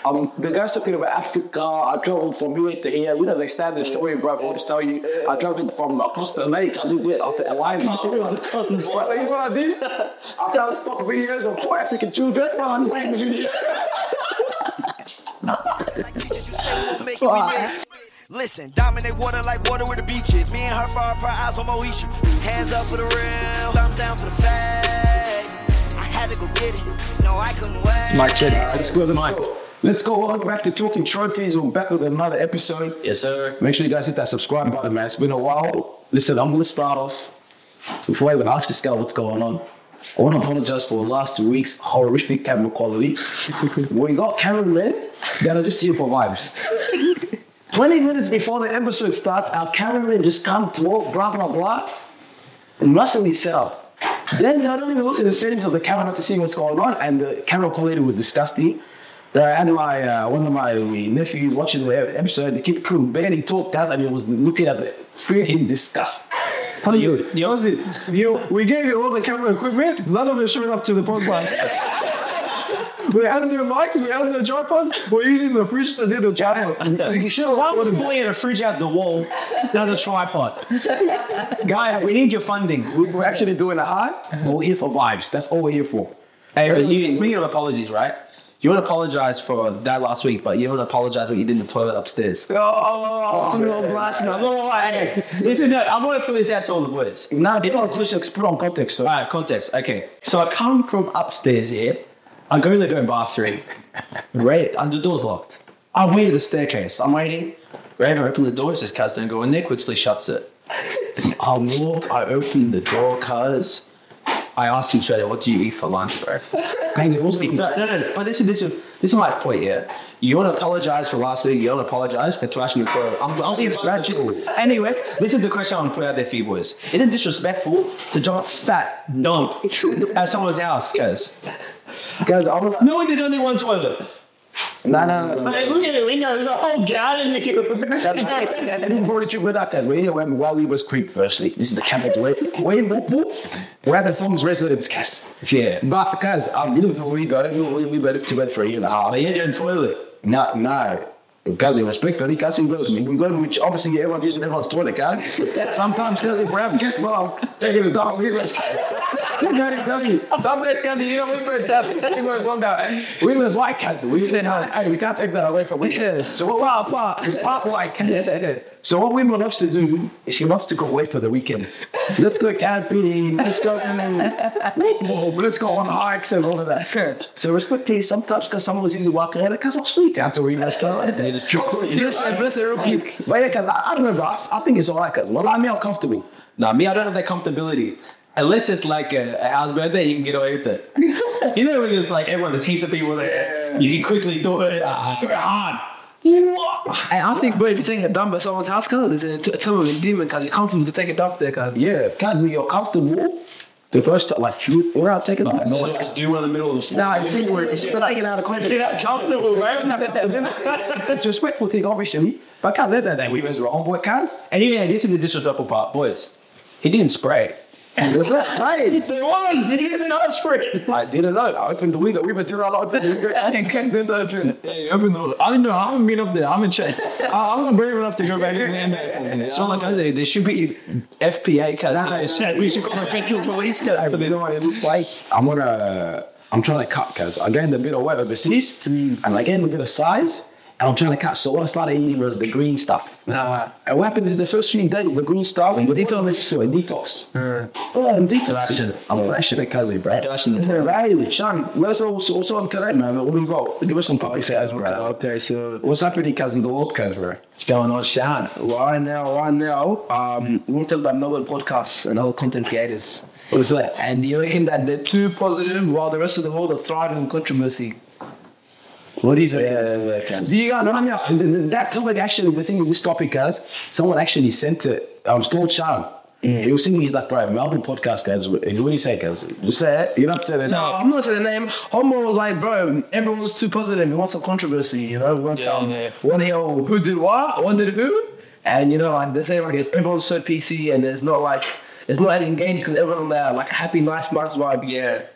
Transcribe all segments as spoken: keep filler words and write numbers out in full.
Um, the guy's talking about Africa. I traveled from here to here. You know, they stand the story, bro. I just tell you, I traveled from across the lake. I did this. I felt alive. Across the lake. You know what I did? I found stock videos of poor African children. Man, make the video. Listen, dominate water like water with the beaches. Me and her far apart, eyes on Moesha. Hands up for the real, thumbs down for the fake. I had to go get it. No, I couldn't wait. Mike, check. Let's go to the mic. Let's go. Welcome back to Talking Trophies. We're back with another episode. Yes, sir. Make sure you guys hit that subscribe button, man. It's been a while. Listen, I'm going to start off. Before I even ask this guy what's going on, I want to apologize for last week's horrific camera quality. We got cameramen that are just here for vibes. twenty minutes before the episode starts, our cameraman just come to walk, blah, blah, blah, and rushing set up. Then I don't even look at the settings of the camera to see what's going on, and the camera quality was disgusting. I had my, uh, one of my nephews watching the episode, the kid could barely talk, guys, and he was looking at the screen in disgust. How do you, you know, you, we gave you all the camera equipment, none of it showed up to the podcast. We had the mics, we had the tripods, we're using the fridge to do the channel. You should have one pulling a fridge out the wall, that's a tripod. Guy, we need your funding. We're actually doing it hard, we're here for vibes. That's all we're here for. Hey, but you, speaking of apologies, right? You want to apologize for that last week, but you want to apologize what you did in the toilet upstairs. Oh, oh, oh, no, blast, no, no, hey, listen, no, I want to put this out to all the boys. No, just put on context. All right, context, okay. So I come from upstairs, yeah? I go to the bathroom, right? The door's locked. I wait at the staircase. I'm waiting. Raven opens the door, says, "Cuz, don't go in there," quickly shuts it. I walk, I open the door, cuz. I asked him straight away, "What do you eat for lunch, bro?" No, no, no, but this is, this is, this is my point, yeah? You want to apologize for last week, you want to apologize for thrashing the toilet. I'm, I'm being scratching. Anyway, this is the question I want to put out there for you boys. Is it disrespectul to drop fat dump at someone's house, cuz? Guys, I'm not... Knowing there's only one toilet. No, no, no, no. Hey, look at the window, there's a whole garden. I didn't brought you with that, guys. We're here when Wally was Creek, firstly. This is the capital. We're in Mopo. We're at the Thongs residence, guys. Yeah. But because I'm um, before we go, we, we better to bed for a year and a half. But you're in the toilet. No, no. Because respectfully, guys, we go, we go to which obviously everyone's using everyone's toilet, guys. Sometimes, guys, if we're having guest well, taking a dog, we let's go. I'm going to tell you. Some days, guys, you know, we were deaf. We were one down. We were white, guys. We didn't have, hey, we can't take that away from us. Yeah. So what, pop, pop, it's pop white, guys. So what women loves to do is she loves to go away for the weekend. Let's go camping. Let's go, let's go on hikes and all of that. So respectfully, sometimes, because someone was using walking around, because I'm sweet down to read that stuff. It's true. Listen, listen, real quick. But yeah, cause I, I don't know, bro. I, I think it's all right, cause well, I'm not comfortable. Nah, me, I don't have that comfortability. Unless it's like a, a house birthday, you can get away with it. You know when it's like everyone, there's heaps of people there, you can quickly do it. Ah, do it hard. And I think, bro, if you're taking a dump at someone's house, cause it's a term of endearment, cause you're comfortable to take a dump there, cause yeah, cause when you're comfortable. The first time, like, you, we're out taking a dump. No, let's do one in the middle of the floor. Nah, you think we're taking out of cleanse. You're not comfortable, right? It's a respectful thing, obviously. But I can't let that, that we was wrong, boy, cuz. And yeah, this is the disrespectful part, boys. He didn't spray. And it was not sprayed. There was. He did not spray. I didn't know. I opened the window. We went through our open the window. And came in the open. Hey, open the I don't know. I haven't been up there. I'm in check. I'm not brave enough to go back in there. So like I say, there should be F P A cuz. We should call a federal police cuz. But you know what it looks like? I'm gonna, I'm trying to cut cuz I gained a bit of weight overseas. Mm. And I gained a bit of size. And I'm trying to cut. So what I started eating was the green stuff. Nah. And what happens is the first three days, the green stuff, and detox. So a detox. Mm. Oh, I'm detoxing. I'm flashing it, cousin, bro. Right, Sean, let's also also on today, man. What do we go? Let's give us some topics, guys, bro. Okay, so what's happening, cousin? The world, cousin, bro. What's going on, Sean? Right now, right now, um, we want to talk about novel podcasts and other content creators. What is that? And you reckon that they're too positive while the rest of the world are thriving in controversy? What is it? Yeah, yeah, do you got no, no, that topic actually, the thing with this topic, guys, someone actually sent it. I'm still Sean. Mm. He was singing, he's like, bro, Melbourne podcast, guys. What do you say, guys? You say it? You don't say that. No, I'm not saying the name. Homo was like, bro, everyone's too positive. He wants some controversy, you know? Wants yeah, some, yeah. One here, who did what? One did who? And, you know, like, they say, like, everyone's so P C and there's not, like, it's not any engaged because everyone's on there, like, a happy, nice, nice vibe. Yeah.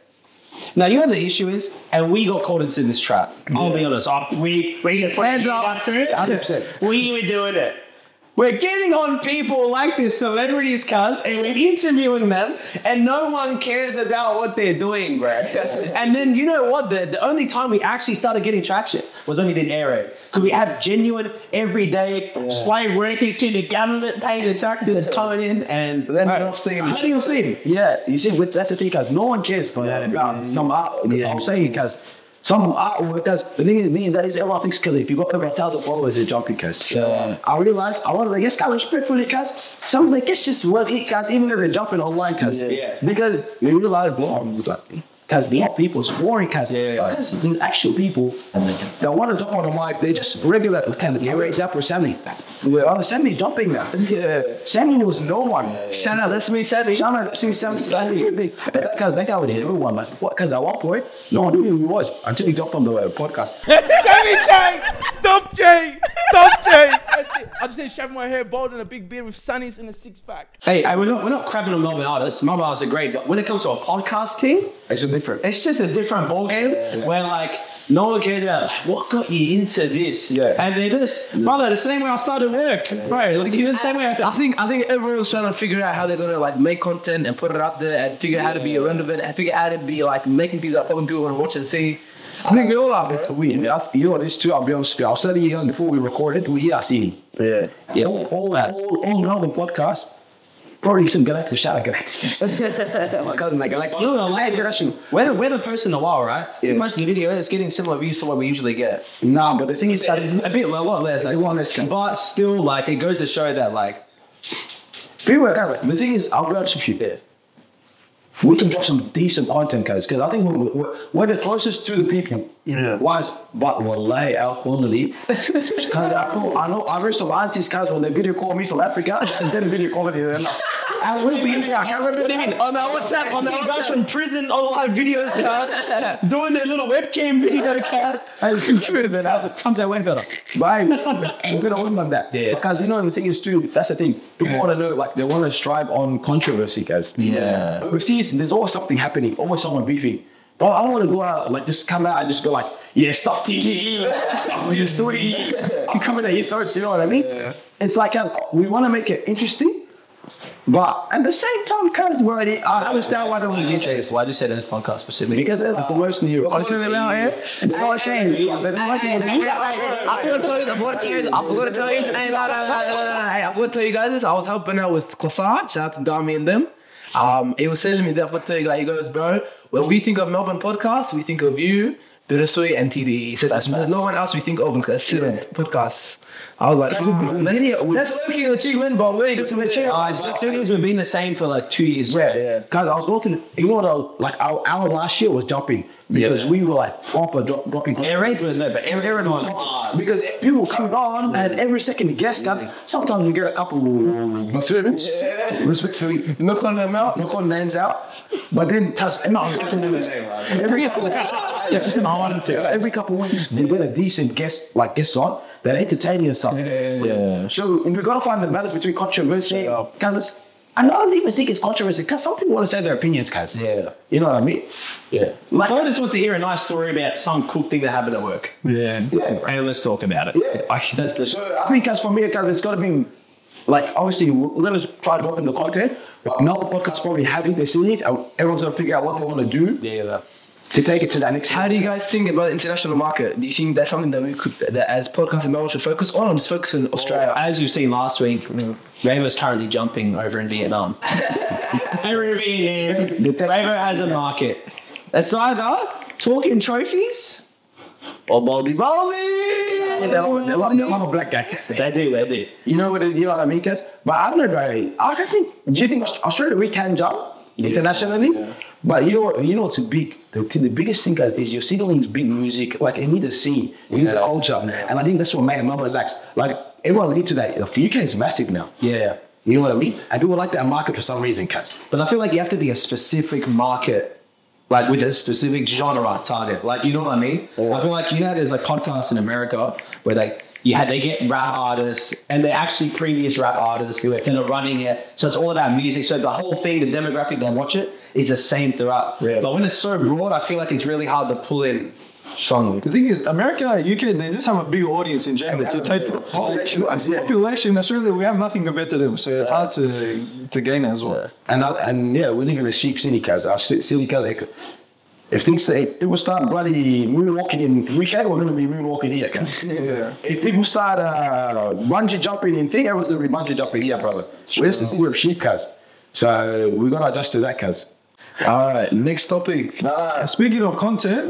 Now, you know what the issue is? And we got caught into this trap. I'll be honest. I, we, we get hands up. one hundred percent. We were doing it. We're getting on people like this, celebrities, cuz, and we're interviewing them, and no one cares about what they're doing, bro. And then, you know what? The, the only time we actually started getting traction was when we did Air Raid. Because we have genuine, everyday, yeah. slave workers in the government paying the taxes coming in, and then you're not seeing I didn't see him. Yeah, you see, with, that's the thing, guys. No one cares for that about some art. Yeah. I'm saying, guys. Some artworkers, the thing is, these days, everyone thinks because if you got over a thousand followers, you're jumping, cuz. So, uh, I realized, I wanted to guess, guys, respectfully, cuz, some of the guys just won't eat, cuz, even if they're jumping online, cuz. Yeah. Because we realized, well, because the people is boring, cuz. Yeah, yeah. Because the actual people that want to jump on the mic, they just regular, kind of, for example, Sammy. Well, Sammy's jumping now. Yeah. Sammy was no one. Yeah. Shout out, that's me, Sammy. Shout out, that's me, Sammy. Because that guy would hit everyone, but because at one point, no one knew who he was until he jumped on the uh, podcast. Sammy Tank! Top J! Top J! I just said shaving my hair bald and a big beard with sunnies and a six pack. Hey, we're not, we're not crapping on Melbourne artists. Melbourne artists are great, but when it comes to a podcast team, it's a different. It's just a different ballgame yeah. where, like, no one cares about what got you into this. Yeah. And they just, yeah. brother, the same way I started work. Yeah. Right, like, you know, the same way I, I think I think everyone's trying to figure out how they're gonna like make content and put it out there and figure out how to be relevant and figure out how to be like making people that probably people want to watch and see. I think we all are, bro. We, you know what, this too, I'll be honest with you. I was telling you before we recorded, we hear singing. Yeah. Yeah, all, all, all, all Melbourne podcasts. Probably some Galactic, shout out Galactic. My cousin, like Galactic. No, no, like, we're, we're the person in a while, right? Yeah. Most of the video is getting similar views to what we usually get. Nah, but the thing is that a bit, a lot less. Like, one less. But still, like, it goes to show that, like, people are kind of, the thing is, I'll be honest with you there. We can drop some decent content, guys, because I think we're, we're, we're the closest to the people. Yeah. Was, but wallahi, our quality. Because I know, I know, I read some aunties, guys, when they video call me from Africa, I just did a video quality. I will be in here. I can't remember what I mean. On our WhatsApp, on our guys from prison, online videos, guys, doing their little webcam video, guys. It's true, then it comes out way better. But I'm going to win on that. Yeah. Because, you know, the thing is, too, that's the thing. People yeah. want to know, like, they want to strive on controversy, guys. Yeah. Overseas, there's always something happening, always someone beefing. But I don't want to go out, like, just come out and just go like, yeah, stuff T V, stuff with your sweet. I'm coming at your throats, you know what I mean? Yeah. It's like, uh, we want to make it interesting. But at the same time, because we're already, I understand why they want to do this. Why do you say this podcast specifically? Because they're like the most new. Honestly, about here. I was saying, I forgot to tell you, I forgot to tell you, I forgot to tell you, I forgot to tell you guys this. I was helping out with Kwasan, shout out to Dami and them. Um, he was telling me that, I forgot to tell you, like, he goes, bro, when we think of Melbourne podcasts, we think of you, Durasui, and T D. He said, there's no one else we think of because excellent podcasts. I was like, that's looking at the achievement, but wait, it's a chair. I think we've been the same for like two years. Yeah, yeah. Guys, I was looking, you know what, like our, our last year was jumping because yeah. we were like proper drop, dropping. Air Raid was no, but Air Raid was hard. Because people come on and every second guest, guys, sometimes we get a couple of servants, yeah. respectfully, knock on them out, knock on names out, but then cause, no, every couple yeah, every couple of weeks we get a decent guest, like guests on that entertaining and stuff. Yeah, yeah. So we gotta find the balance between controversy, because I don't even think it's controversy, because some people want to say their opinions, guys. Yeah. You know what I mean? Yeah. Like, I just wants to hear a nice story about some cool thing that happened at work. Yeah. Yeah. And let's talk about it. Yeah. Like, that's the. So I think, guys, for me, guys, it's got to be, like, obviously, we're going to try to drop in the content, but now the podcast probably having the series, everyone's going to figure out what they want to do. Yeah, yeah. To take it to that next. How do you guys think about the international market? Do you think that's something that we could, that as podcasts in Melbourne should focus on, or just focus in Australia? As you've seen last week, Ravo is currently jumping over in Vietnam. Over in Vietnam, Ravo has a market. It's either talking trophies or Baldy Baldy. They're a lot of black guys. They do, they do. You know what? You know what I mean, guys. But I don't know, bro. I don't think. Do you think Australia we can jump internationally? Yeah. But you know what? You know what's big? The, the biggest thing, guys, is you're seeing big music. Like, it needs a scene, you need a culture, and I think that's what made Melbourne lacks. Like, everyone's into that. Like, U K is massive now. Yeah. You know what I mean? And people like that market for some reason, guys. But I feel like you have to be a specific market like with a specific genre target. Like, you know what I mean? I feel like, you know, there's like podcasts in America where they, you had, they get rap artists and they're actually previous rap artists that are running it. So it's all about music. So the whole thing, the demographic that watch it is the same throughout. Yeah. But when it's so broad, I feel like it's really hard to pull in strongly. The thing is, America, U K, they just have a big audience in general. To take Population, yeah. population, Australia, we have nothing compared to them, so it's hard to to gain as well. And I, and yeah, we live in a sheep city, cuz our ci- city, cuz if things say if people start bloody moonwalking in U K, we're gonna be moonwalking here, cuz. Yeah. If people start uh, bungee jumping in thing, everyone's gonna be bungee jumping here, brother. We're just a city of sheep, cuz. So we gotta adjust to that, cuz. All right, next topic. Uh, speaking of content,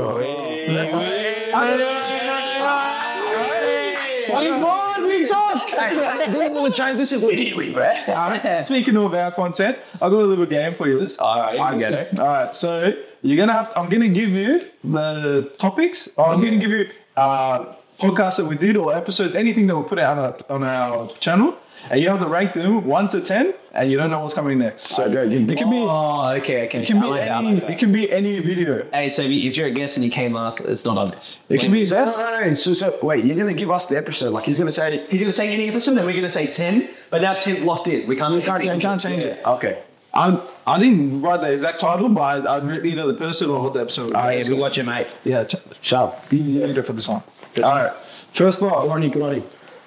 speaking of our content, I got a little game for you. All right, I get it. All right, so you're gonna have. To, I'm gonna give you the topics. Or I'm gonna give you uh, podcasts that we did or episodes, anything that we put out on our, on our channel, and you have to rank them one to ten, and you don't know what's coming next. So Okay, it can be. Oh, okay, okay. It can I be like that, I any. like that. It can be any video. Hey, so if you- if you're a guest and you came last, it's not on this. It can be. No, no, no. So, so wait, you're gonna give us the episode? Like he's gonna say? He's gonna say any episode, and we're gonna say ten. But now ten's locked in. We can't. We can't change, can't change it. Okay. I I didn't write the exact title, but I, I read either the person or what the episode. Oh, yeah, we watch it, mate. Yeah, ch- Sharp. be the leader for this one. All right. First off, Ronnie, Ronnie.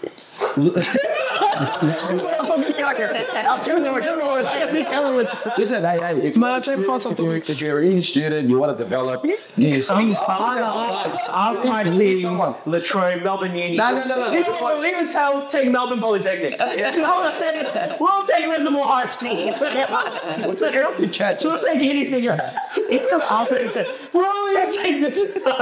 Listen, hey, hey, if, Man, take part of the if, if you're a uni student, you want to develop, yeah, some, I'm writing someone. Latrobe, Melbourne Uni. No, no, no, no. You will even tell, take Melbourne Polytechnic. We'll take, we'll take Reservoir High School. We'll take early church. We'll take anything. It's an opposite. We're only going to take this.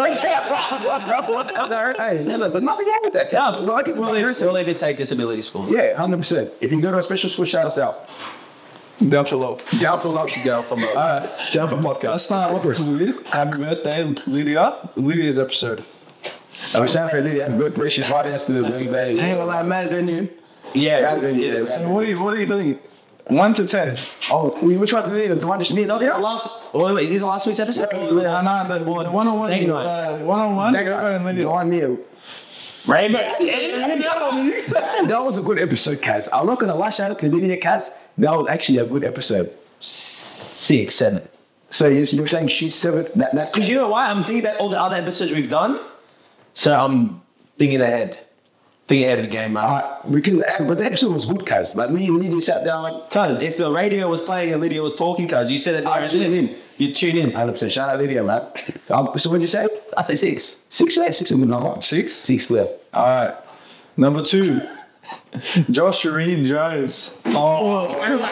Hey, no, no, there's nothing wrong with that. Yeah, well, we'll even take disability schools. Yeah, one hundred percent. If you can go to a special school, shout us out. down for low. Down for love to go from All right, down for podcast. Let's start off with Happy Birthday, Lydia. Lydia's episode. Oh, shout out for Lydia. Happy birthday. She's right after the birthday. I ain't gonna lie, mad than you. Yeah. Yeah, So what do you what do you think? One to ten. Oh, which one did the one just me? No, Yeah, last, oh, wait, is this last week's episode? Yeah, nah, the one on one. Take it Uh, one on one. The Lydia. one near. Raven. That was a good episode, Kaz. I'm not gonna lie, shout out to Lydia, Kaz. That was actually a good episode. Six, seven. So you- you're saying she's seven? That, that, Because you know why? I'm thinking about all the other episodes we've done. So I'm thinking ahead. Thinking ahead of the game, man. Uh, because uh, but the episode was good, Kaz. Like me and Lydia sat down like Because if the radio was playing and Lydia was talking, because you said it there, I isn't tuned it? in. You tune in. one hundred percent. Shout out Lydia, man. Um, so what'd you say? I'd say six. Six, yeah, six is a good number. Six. Six, yeah. All right. Number two. Josh Reed Jones. Oh,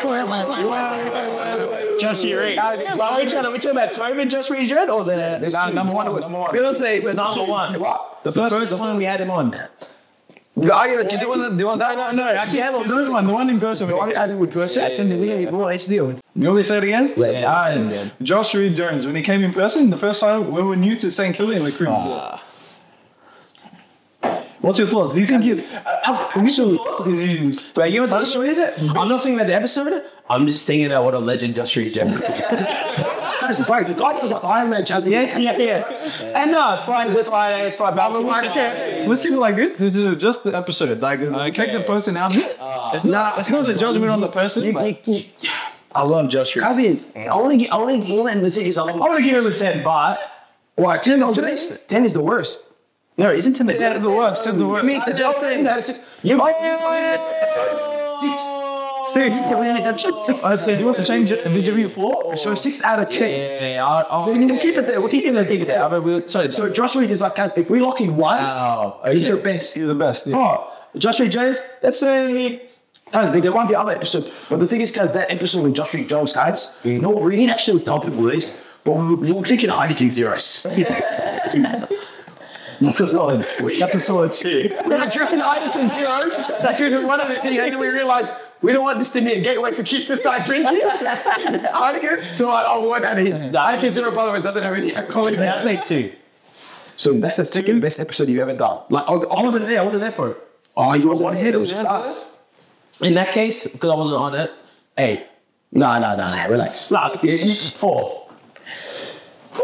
Josh Reed. Are we talking, are we talking about COVID, Josh Reed or the There's nah, two. number one. Number one. Beyonce, but number one? What? The first, first one we had him on. The argument, you want the one that? No, no, actually, it's this one. The one in person. The one I did with person. yeah, boy, it's deal. You want me to say it again? Yeah, Yeah, All say it right. again. Josh Reed Jones, when he came in person, the first time we were new to Saint Kilda, we couldn't. Ah. What's your thoughts? Do you think he's uh, initial thoughts? Is he? Wait, you know what the issue is? I'm not thinking about the episode. I'm just thinking about what a legend Josh Reed Jones. That's great. The guy was like Iron Man, Chad. Yeah, yeah, yeah. And no, Friday, with Friday, Friday, Okay, let's keep it like this. This is just the episode. Like, take the person out. It's not. It's not a judgment on the person. but- I love Josh Reed. Cousin, I want to get, I want to get in the thing is I I want to give him a ten, but Why, ten on today's? ten is the worst. no, isn't ten the Yeah, it's the worst. It's the worst. Me, it's just thing. You Six. Okay, do you want to change it? Did you give me a four? So six out of ten. Yeah, I'll, I'll So we'll keep it there. We'll keep it there. Keep it there. I mean, we'll, sorry, So Josh Reed is like, guys, if we lock in one, oh, he's okay. the best. He's the best. Yeah. Oh, Josh Reed Jones, let's say Guys, there won't be other episodes. But the thing is, guys, that episode with Josh Reed Jones, guys, you know, we didn't actually tell people this, but we we were taking hiding zeros. That's a solid. That's a solid two. We were drinking hiding zeros. Like, we were one of the things, and then we realized we don't want this to be a gateway for kids to start drinking. Heineken. So I don't want any. The Heineken Zero, by the way, doesn't have any alcohol in I'll it. say two. So that's the second best episode you've ever done. Like, oh, I oh, wasn't there. I wasn't there for it. oh you wasn't here. It was just us. In that case, because I wasn't on it, eight. No, no, no, no. Relax. Like, Yeah, you- four.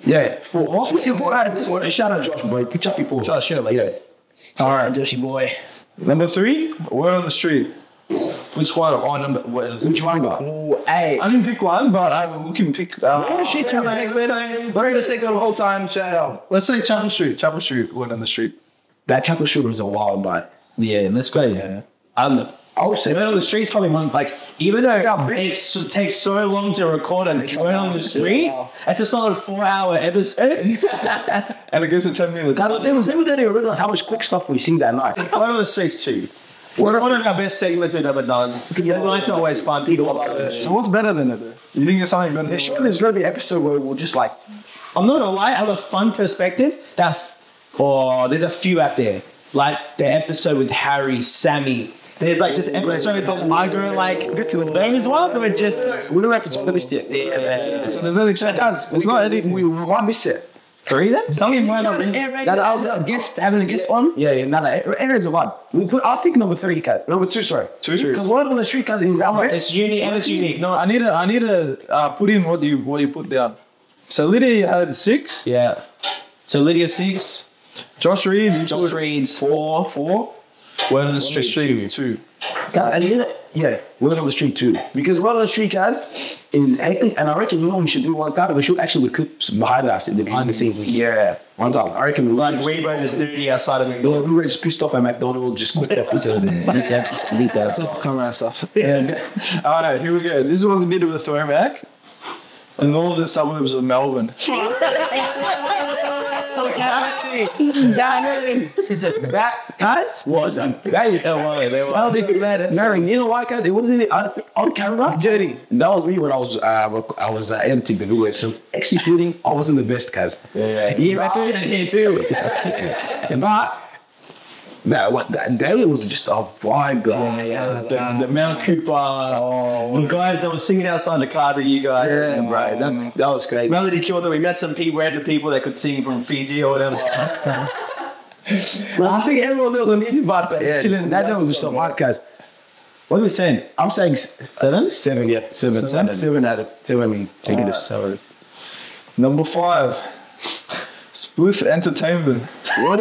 Yeah, four. Four. Shout out Josh, boy. Pitch up your four. Oh, sure, like, Yeah. All right. Joshy boy. Number three, word on the street. which one? Oh, number. What is Which one got? Ooh, hey. I didn't pick one, but I, we can pick. Uh, She's let's, next say, minute. We're gonna say the whole time. Shout out. let's say Chapel Street. Chapel Street, word on the street. That chocolate sugar was a wild bite. Yeah, let's go. Yeah. I don't know. I would say Word on the street's probably one, like, even though it takes so long to record and Word on the street, it's a solid four hour episode. And it goes to ten minutes. God, they was never didn't even realize how much quick stuff we seen that night. Word on the street's two. One of our best segments we've ever done. The night's always fun. People love it. So what's better than it? Though? You think there's something better? There Than sure there's gonna be an episode where we'll just like I'm not gonna lie, I have a fun perspective. That's, oh, there's a few out there. Like the episode with Harry, Sammy. There's like just episodes of I go like those ones where it's just we don't have to list yet. yeah, So there's nothing. It's not anything. We, we might miss it. three then. Something might not be. That I was a guest having a guest on. Yeah, yeah, no, no, Aaron's a one. We put I think number three cut. Number two, sorry. Two, two. Because one on the street cut is our It's unique and it's unique. No, I need to. I need to uh, put in what you what you put down. So Lydia had six. yeah. So Lydia six, Josh Reed. Josh Reed's four, Four. Word on the street Two. two. Two. Guys, and you know, yeah, Word on the Street too. Because Word on the Street, guys, is hectic, and I reckon you know we should do one time. We should actually with clips behind us, in the behind the scenes. Yeah, one time. I reckon we Like we both just dirty outside of we McDonald's. were just pissed off at McDonald's, just quick off each other. Yeah, just delete that. Camera stuff. Yeah. All right, here we go. This was a bit of a throwback. In all the suburbs of Melbourne. That guys was a bang. Well, they could let it. Mary, you know why, guys? It wasn't on, on camera. Journey. That was me when I was uh, I was uh, editing the video. So executing, I wasn't the best, guys. Yeah. Yeah, that's what here too. But no, what that day was just a vibe. Yeah, yeah. The, the Mount Cooper, oh, the guys that were singing outside the car to you guys. Yeah, right. That's that was crazy. Melody Kilda, we met some people, random people that could sing from Fiji or whatever. Well, I think everyone knows on the vibe, but yeah, chilling. That day was just a podcast. What are we saying? I'm saying s- Seven? Seven, yeah, seven, Seven? seven, seven out of seven. I mean, take it as seven. Number five. Spliff Entertainment. What?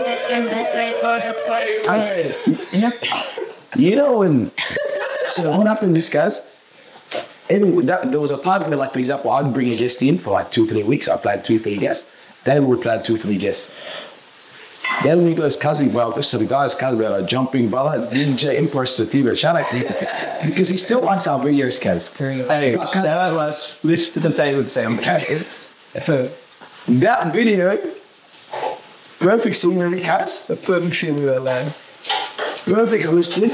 Yep. You know when? So what happened? This guys. Anyway, that, there was a time where, like, for example, I'd bring a guest in for like two, three weeks. I planned two, three guests. Then we would plan two, three guests. Then we goes cousin, well, this is the guy's cousin, we are jumping, brother, D J Impersativa. Shout out to him because he still likes our videos, guys. Hey, shout out to us. Spliff Entertainment, Sam. That video, perfect scenery, guys. The perfect scenery, man. Perfect hosted.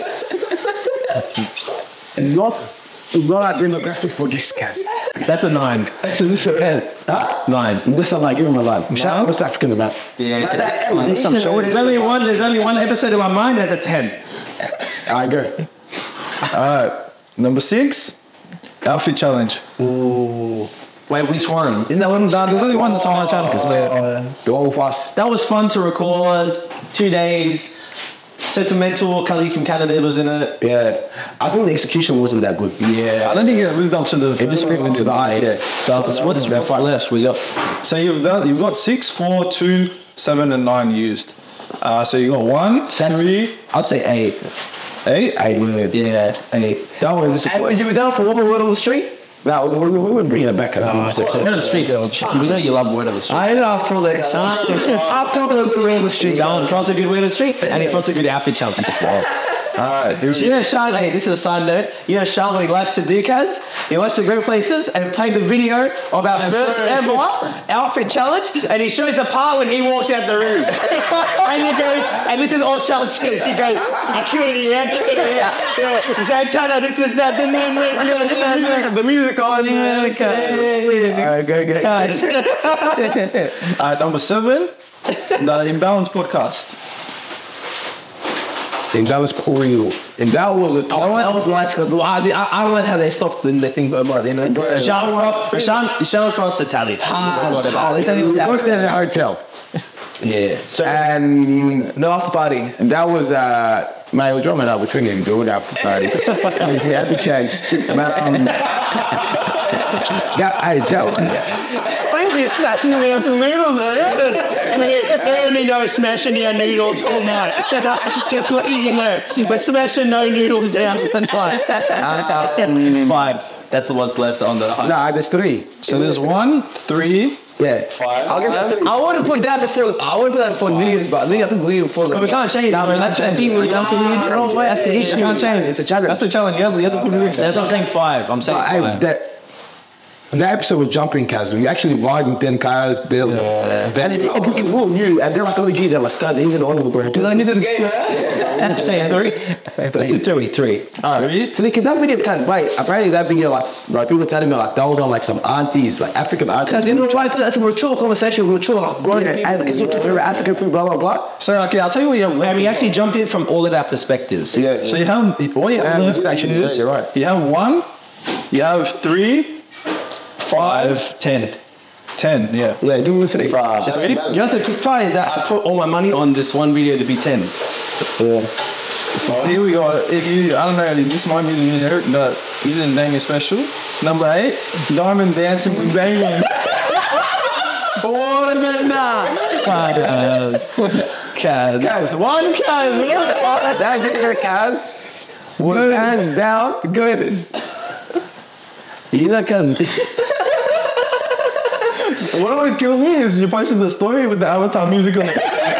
And not, not our demographic for guests, guys. That's a nine. That's a different man. Huh? Nine. This I'm like, give him a line. Shout out West African about. Yeah. There's some There's short. only one. There's only one episode in my mind that's a ten. I go. All right. Number six. Outfit challenge. Wait, which one? Isn't that one done? There's only one that's on our channel. The one with us. That was fun to record. Two days. Sentimental. Cuzzy from Canada was in it. Yeah. I think the execution wasn't that good. Yeah. I don't think it lived up to the It just first went one. into the eye, yeah. What's, what's left? We got. So you've got, you've got six, four, two, seven, and nine used. Uh, so you got one, three, I'd say eight. eight. I would. Yeah, eight. That was Hey, would you be down for one more word on the street? No, we, we, we wouldn't bring it back. Word on the street. We know you love word on the street. I know I'll probably I'll probably look around the street. Sean Frost a good word on the street, and he Frost a good outfit challenge. All right. Here we You know, Sean, hey, this is a side note. You know, Sean, what he likes to do, Kaz? He likes to go places and play the video of our first ever outfit challenge, and he shows the part when he walks out the room. And he goes, and this is all Sean says. He goes, I killed it here, I killed it here. Yeah. He's like, Tana, this is that. The music on. Alright, go, go. Uh, number seven, the Imbalance Podcast. And that was real. And that was a top. That was nice because I, I, I don't like how they stopped the thing about you know. Sean Frost, Sean, Sean Frost Italian. Oh, they don't even It was in a hotel. Yeah. So, And no after party. And that was, uh, man, I was drumming up between him doing after party. He had the chance. Man, um, yeah, I, that, You're smashing down some noodles, eh? There only no smashing down noodles all night. Just letting you know. We're smashing no noodles down tonight. Five. That's the ones left on the. Nah, there's three. So there's one, three, Yeah. five. I'll give it three. I want to put that before. I want to put that before videos, but I think I think video before. But we can't change that, man. That's the thing. We don't believe. That's the issue. You can't change it. It's a challenge. That's the challenge. You have, you have to put it in. That's what I'm saying. Five. I'm saying Hey, five. that, that episode was jumping cars. We actually riding ten cars, Bill. Yeah. And it, it, it who knew? And they're like, oh, geez, I was scared. He's in the honorable. Because I knew the game, man. That's what I'm saying. Three. Three. Three. All right. So because that video can't wait. Apparently that video like like people telling me like that was on like some aunties, like African aunties. Because you know, try to that's a mature conversation, mature, like grown Yeah, people. and because you're talking about African food, blah blah blah. So, okay, I'll tell you what you have left. And we actually jumped in from all of our perspectives. Yeah. So you have, what you have Yeah, left you actually is, did, you're right. you have one, you have three, five, Ten. ten, yeah. Yeah, do it three. You know the kick part is that I put all my money on this one video to be ten. Yeah. Well, here we go. If you, I don't know, this might be the winner, but this is Damien special. Number eight, Diamond Dancing with Damien. What about that? Cars. Cars. Guys, one cars. That video, guys. One hands down. Good. You know, cousin. What always kills me is you posted the story with the Avatar music on it.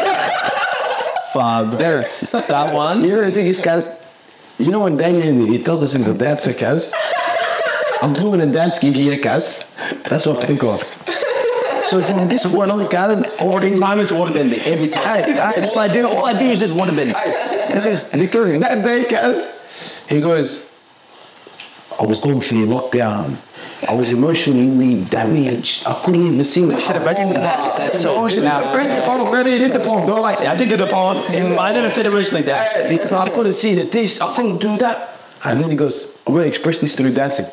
Fab. There. That one. You know the thing is, guys, you know when Damien, he tells us he's a dancer, guys. I'm doing a dance gig here, guys. That's what I think of. So from this one on, guys, all these moments waterbending every time. I, I, all I do, all I do is just waterbending. Because that day, guys, he goes, I was going through lockdown. I was emotionally damaged. I couldn't even sing. I said, imagine that. That's so emotional. I did the poem. Don't like I did the poem. I never said originally that. I couldn't see the this. I couldn't do that. And then he goes, I'm going to express this through dancing.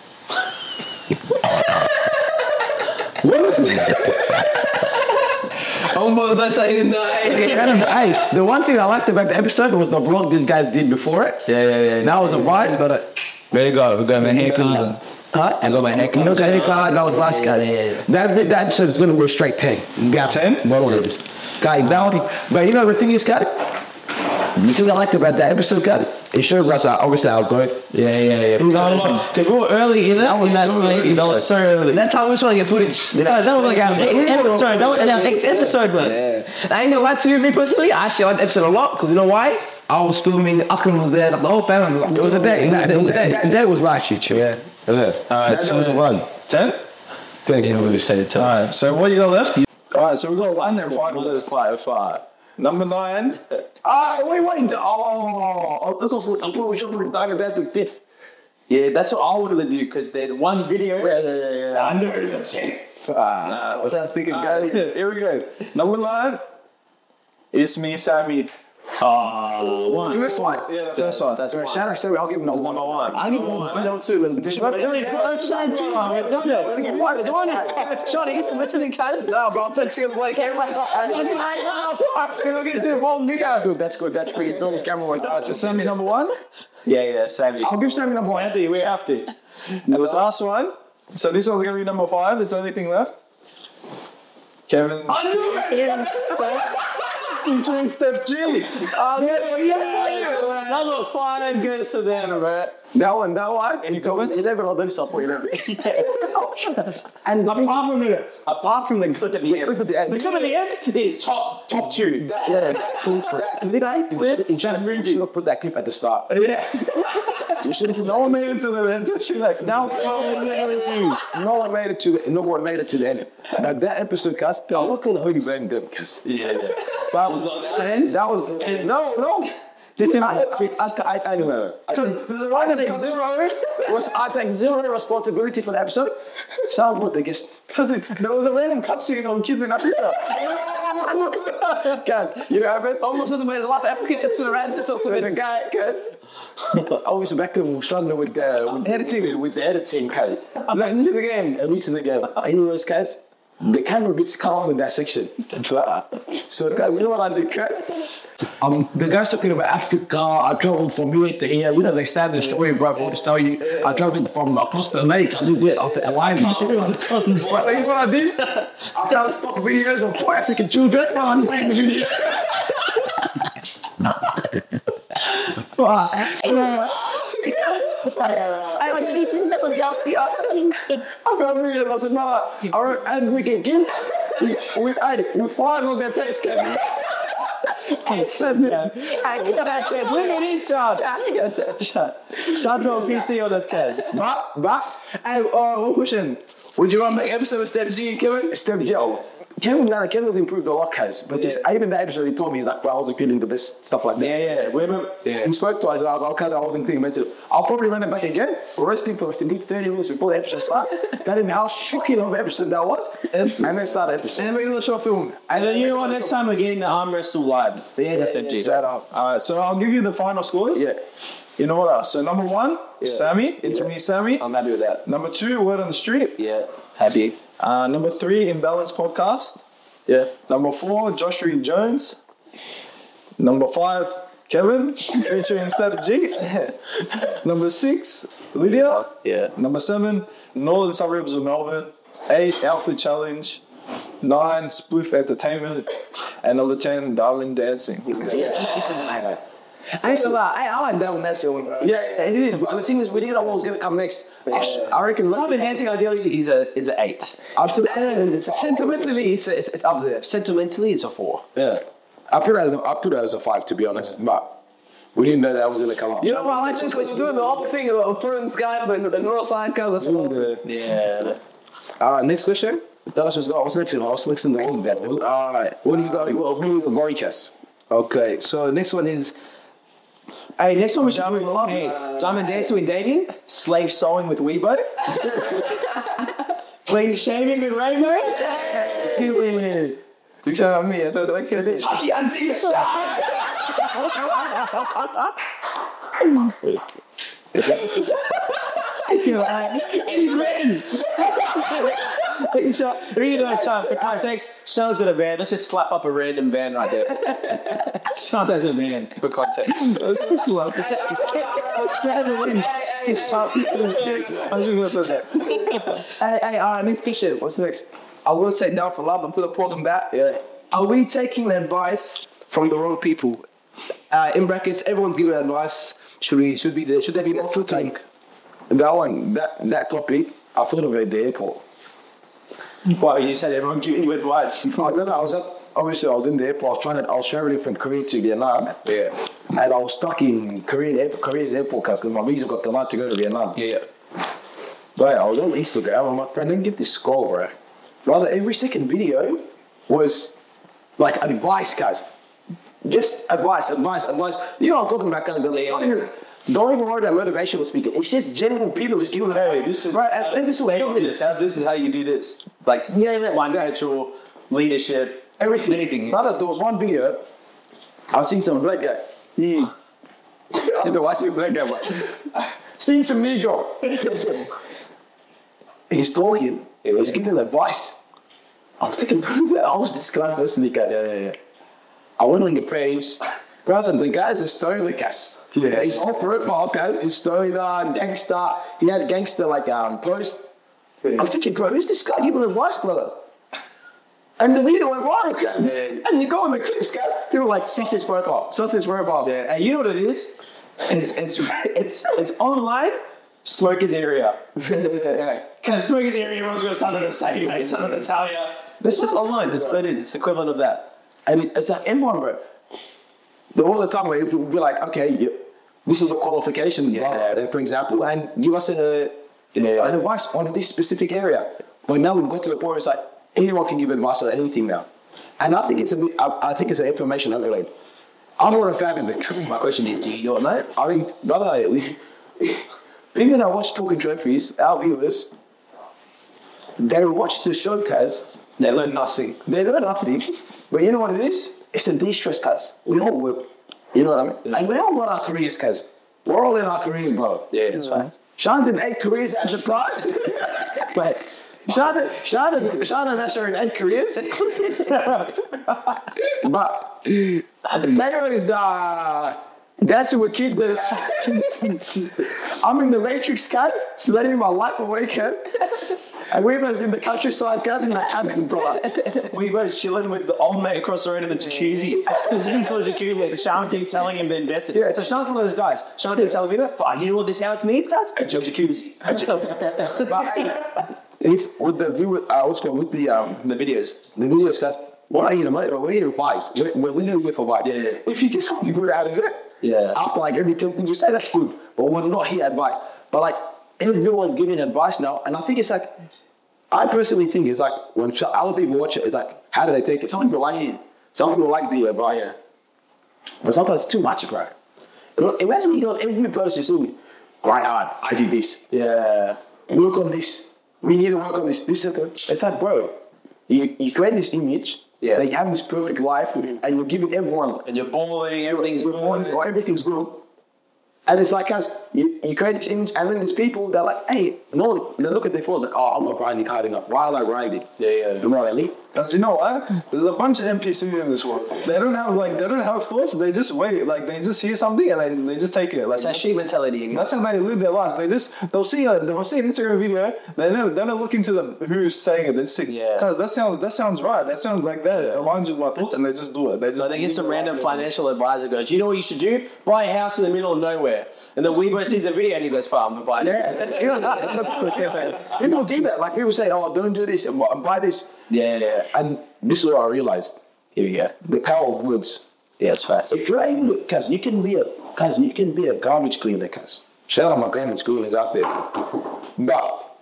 What is this? Almost that's how you know. Hey, the one thing I liked about the episode was the vlog these guys did before it. Yeah, yeah, yeah. That was a vibe, but uh, There you go. We're going to make haircut. huh? I got my haircut. You know that haircut? That was last guy. Yeah, yeah, yeah. That, that episode is going to go straight ten. Got ten? What it is. Guys, that one, but you know the thing is, guys, the thing I liked about that episode, guys, it showed us our, obviously our growth. Yeah, yeah, yeah. Because we were early in that. In that, that was so early. That time we was trying to get footage. No, that was like our eighth episode. That was our eighth episode, man. I ain't gonna lie to you, me personally. I actually liked the episode a lot because you know why? I was filming. Akram was there. Like, the whole family. Was like, It was a day. That, It was a that, day. that, that was last year, chill. Yeah. Yeah. Alright, that, so- that was a run. ten? Thank you. We said it. Alright, so what you got left? Alright, so we got one and five. Well, there's five, five. Number nine. Ah, wait, wait. Oh, oh, this was I'm pretty sure we're talking about the fifth. Yeah, that's what I wanted to do because there's one video. Yeah, yeah, yeah, yeah. Under is a ten. Ah, what's that thinking, guys? Here we go. Number nine. It's me, Sammy. Oh, one. First one. Yeah, the first one. That's one. Shout out, Sammy. I'll give him number one. one. I give one number two. But this Shawty, if you're listening, guys, oh, bro, I'm fixing the way camera. That's good. That's good. That's good. He's doing his camera work. Alright, so Sammy number one. Yeah, yeah, Sammy. I'll give Sammy number one. We have to. And the last one. So this one's gonna be number five. There's the only thing left. Kevin. Featuring Steph G. Number five goes to them, bro. That one, that one. Any comments? You never know them stuff. You never. And apart from the apart from the clip at the end, Clip at the end. the clip at the end is top top two. Yeah. That clip. You should have put that clip at the start. Yeah. You should have. No one made it to the end. She like, No, no one made it to the. No one made it to the end. Now that episode, guys. I'm not gonna hold you back, them, cause Yeah, yeah. that was that was no, no. Listen, I, I, I, I know. Because I take zero. Was I take zero responsibility for the episode? So what the guest? because there was a random cutscene on kids in Africa. Guys, you know what I mean? Almost as there's a lot of applicants for the random stuff. So the guy, guys. I was back then we were struggling with the with editing, with the editing, guys. Like into the game, and into the game. Anyways, guys, the camera gets cut off in that section. So guys, you know what I did, guys? Um, the guy's talking about Africa. I traveled from here to here. You know, they stand the story, bro. I just tell you, I traveled from across the America. I did this off the line. What you know what I did? I found stock videos of poor African children. Bro, I'm playing the video. I was speaking that was just the I found videos. I said, brother, I wrote African kid with with five on their face cam. I said, bring it in, Sean. Sean's got a P C on this case. But, but, hey, uh, one question. Would you want to make an episode with Step G and Kevin? Step G, oh, Kevin, no, Kevin improved a lot, guys. But just, even that episode, he told me, he's like, bro, I wasn't feeling the best, stuff like that. Yeah, yeah. We remember. Yeah. We spoke twice, and I was like, okay, I wasn't thinking mental. I'll probably run it back again, roasting for thirty minutes before the episode starts. That didn't how shocking of an episode that was. And then start the episode. And we're gonna show film. And then you know what? Next time we're getting the arm wrestle live. Yeah, That's yeah, M G. yeah, shout out. All right, so I'll give you the final scores. Yeah. You know what else? So number one, Sammy. It's me, Sammy. I'm happy with that. Number two, Word on the Street. Yeah, happy. Uh, number three, Imbalance Podcast. Yeah. Number four, Joshua Jones. Number five, Kevin, featuring Step G. Number six, Lydia. Yeah. Number seven, Northern Suburbs of Melbourne. Eight, Outfit Challenge. Nine, Spliff Entertainment. And number ten, Darling Dancing. I used to lie. I, I like that one. That's the one, bro. Yeah, it is. But the thing is, we didn't know what was going to come next. I, sh- I reckon. Darling Dancing ideally is a is an eight. I put it Sentimentally, it's, it's, it's up there. Sentimentally, it's a four. Yeah. I put it as a, I put it as a five, to be honest. But we didn't know that was going to come up. You know what I like? Because you're doing the whole thing of throwing this guy, but the north side goes. That's all. Yeah. All right, next question. Tell us what's going on. What's next? I was listening to all of that. All right. What do you got? What do you got? Goricas. Okay, so next one is. Hey, next one we should do. Hey, Diamond Dancing with Damien. Slave sewing with Weibo. Clean shaving with Rainbow. You tell me, I thought like this. He's written. So, read it time for context. Sean's got a van. Let's just slap up a random van right there. Sean has a van for context. Just slap it. Just slap it in. It's something. I was going to say that. Hey, hey, all right, next question. What's next? I will say down for love and put a pause on that. Yeah. Are we taking advice from the wrong people? Uh, in brackets, everyone's giving advice. Should we? Should be there? Should there be more filtering? That one, that, that topic, I thought of it at the airport. Well, you said everyone giving you advice. I don't know, I was at, obviously I was in the airport, I was trying to, I was traveling from Korea to Vietnam. Yeah. And I was stuck in Korean air, Korea's airport because my visa got delayed to go to Vietnam. Yeah. But I was on Instagram, I'm like, bro, don't give this scroll, bro. Rather, every second video was like advice, guys. Just advice, advice, advice. You know what I'm talking about, guys. Don't even, don't even worry about motivational speaking. It's just genuine people just giving Hey, advice. this is right. And, and this is what how you do this. How, this is how you do this. Like Yeah, yeah. financial leadership, everything. anything. Brother, there was one video. I seen some black guy. Hmm. You know, I seen black guy. But seen some Negro. He's talking. He's giving advice. I'm thinking, I was this guy personally, guys. Yeah, yeah, yeah. I went on the page. Brother, the guy's a stoner, guys. Yeah. His whole profile, guys, is stoner, gangster. He had a gangster like um post. Yeah. I'm thinking, bro, who's this guy giving advice, brother? And the video went viral, guys. Yeah. And you go on the clips, guys. People like, such his profile, such his profile. Yeah, and you know what it is? It's it's it's it's online. Smokers area. Because smokers area, everyone's got something to say, mate. Something to tell you. This is online. That's what it is. It's the equivalent of that. And it, it's like everyone, bro. There was a time where people would be like, okay, you, this is a qualification, yeah. for example, and give us a, yeah. an advice on this specific area. But now we've got to the point where it's like anyone can give advice on anything now. And I think it's a bit, I, I think it's an information overload. I'm not a fan of it. My question is, do you know it, mate? I think, brother, we, people that watch Talking Trophies, our viewers, they watch the showcase. They learn nothing. They learn nothing. But you know what it is? It's a de-stress, cuz. We all work. You know what I mean? Yeah. And we all got our careers, cuz. We're all in our careers, bro. Yeah, it's fine. Sean's in eight careers at the price. But Shout out, shout out, shout out, that's our eight careers. But that was uh, that's what kids. I'm in the Matrix, guys. So that is my life away, guys. And we was in the countryside, guys, in the cabin, bro. We was chilling with the old mate across the road in the jacuzzi. There's in the jacuzzi. Sean keeps telling him to invest it. Yeah. So Sean's one of those guys. Sean keeps telling me about, fine, you know what this house needs, guys? A jacuzzi. A jacuzzi. But hey, if, with the view, uh, what's called with the um, The videos. the videos, guys. What I need, mate, we need advice. We we we need with advice. Yeah, yeah. If you get something good out of it, Yeah. After like every two things you say, that's good. But we're not here advice. But like everyone's giving advice now, and I think it's like, I personally think it's like when other people watch it, it's like, how do they take it? Some people like it. Some people like the advice. But sometimes it's too much, bro. Imagine you know every person you see, grind hard, I do this. Yeah. Work on this. We need to work on this. This is it's like, bro, you, you create this image. Yeah. That you have this perfect life, and you're giving everyone, And you're balling, everything's good morning, or everything's good. And it's like us, you, you create this image, and then there's people that are like, hey, no, they look at their phones like, oh, I'm not grinding hard enough. Why am I grinding? Yeah, yeah. You know what I mean? Because you know what? There's a bunch of N P Cs in this world. They don't have like they don't have thoughts. They just wait. Like they just hear something and they, they just take it. Like It's that sheep mentality again. that's how they live their lives. They just they'll see a they'll see an Instagram video. They never they don't look into the who's saying it. They just think, Yeah. because that sounds that sounds right. That sounds like that aligns with my thoughts, and they just do it. They just So they get some random financial advisor goes, you know what you should do? Buy a house in the middle of nowhere. And then we go sees a video and he goes, fine, I'm gonna buy it. Yeah, you know, people do that. Like people say, oh, don't do this and buy this. Yeah, yeah. And this is what I realized. Here we go. The power of words. Yeah, it's fast. If you're able to, cause you can be a, cause you can be a garbage cleaner, cause shout out my garbage cleaners out there. But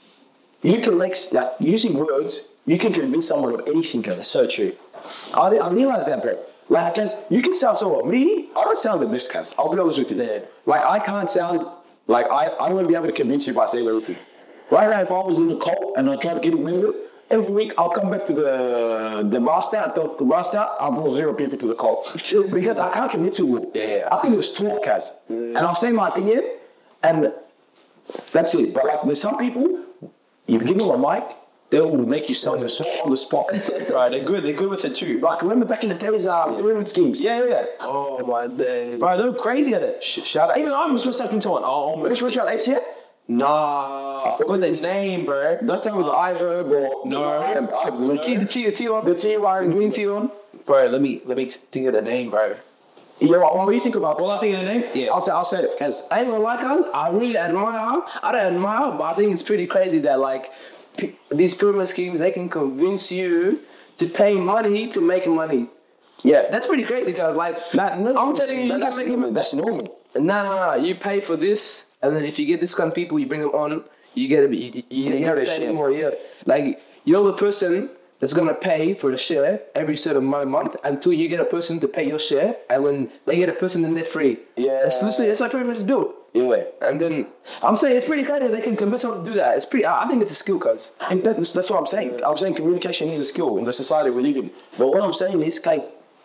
you can like, like using words, you can convince someone of anything, cause So true. I, I realized that, bro. Like, cause you can sound so well. Me, I don't sound the best, cause I'll be honest with you. Yeah. Like, I can't sound like I. I don't want to be able to convince you by saying everything. Right now, if I was in a cult and I try to get in members, every week I'll come back to the the master, the, the master, I'll bring zero people to the cult because I can't convince people. Yeah. I think it was talk, cause, and I'll say my opinion, and that's it. But like, with some people, you give them a mic, they will make you sell yourself on the spot. Right, they're good. They're good with it too. Like, remember back in the days, uh, pyramid schemes? Yeah, yeah. Oh my days. Bro, they're crazy at it. Sh- shout out. Even I was myself into one. Oh, Which which one? Ace here? nah. I forgot his name, bro. Don't tell me the I herb or The T, the T, the T one. the T Y The green T one. Bro, let me let me think of the name, bro. Yeah, what, what do you think about? Well, I think of the name. Yeah. I'll, t- I'll say it. Cause I ain't gonna lie, guys. I really admire. I don't admire, but I think it's pretty crazy that like p- these pyramid schemes they can convince you to pay money to make money. yeah, That's pretty crazy, guys. Like, That- no, I'm telling you, you that's, can make normal. That's normal. No, no, no. You pay for this, and then if you get this kind of people, you bring them on. You get a, you, you, you get a pay share. more. Yeah, like you're the person that's gonna pay for the share every certain amount of month until you get a person to pay your share, and when they get a person, then they're free. Yeah. That's literally that's how pyramid is built. Yeah. And then I'm saying it's pretty crazy they can convince someone to do that. It's pretty. I I think it's a skill, cause And that's, that's what I'm saying. I'm saying communication is a skill in the society we live in. But what I'm saying is, like,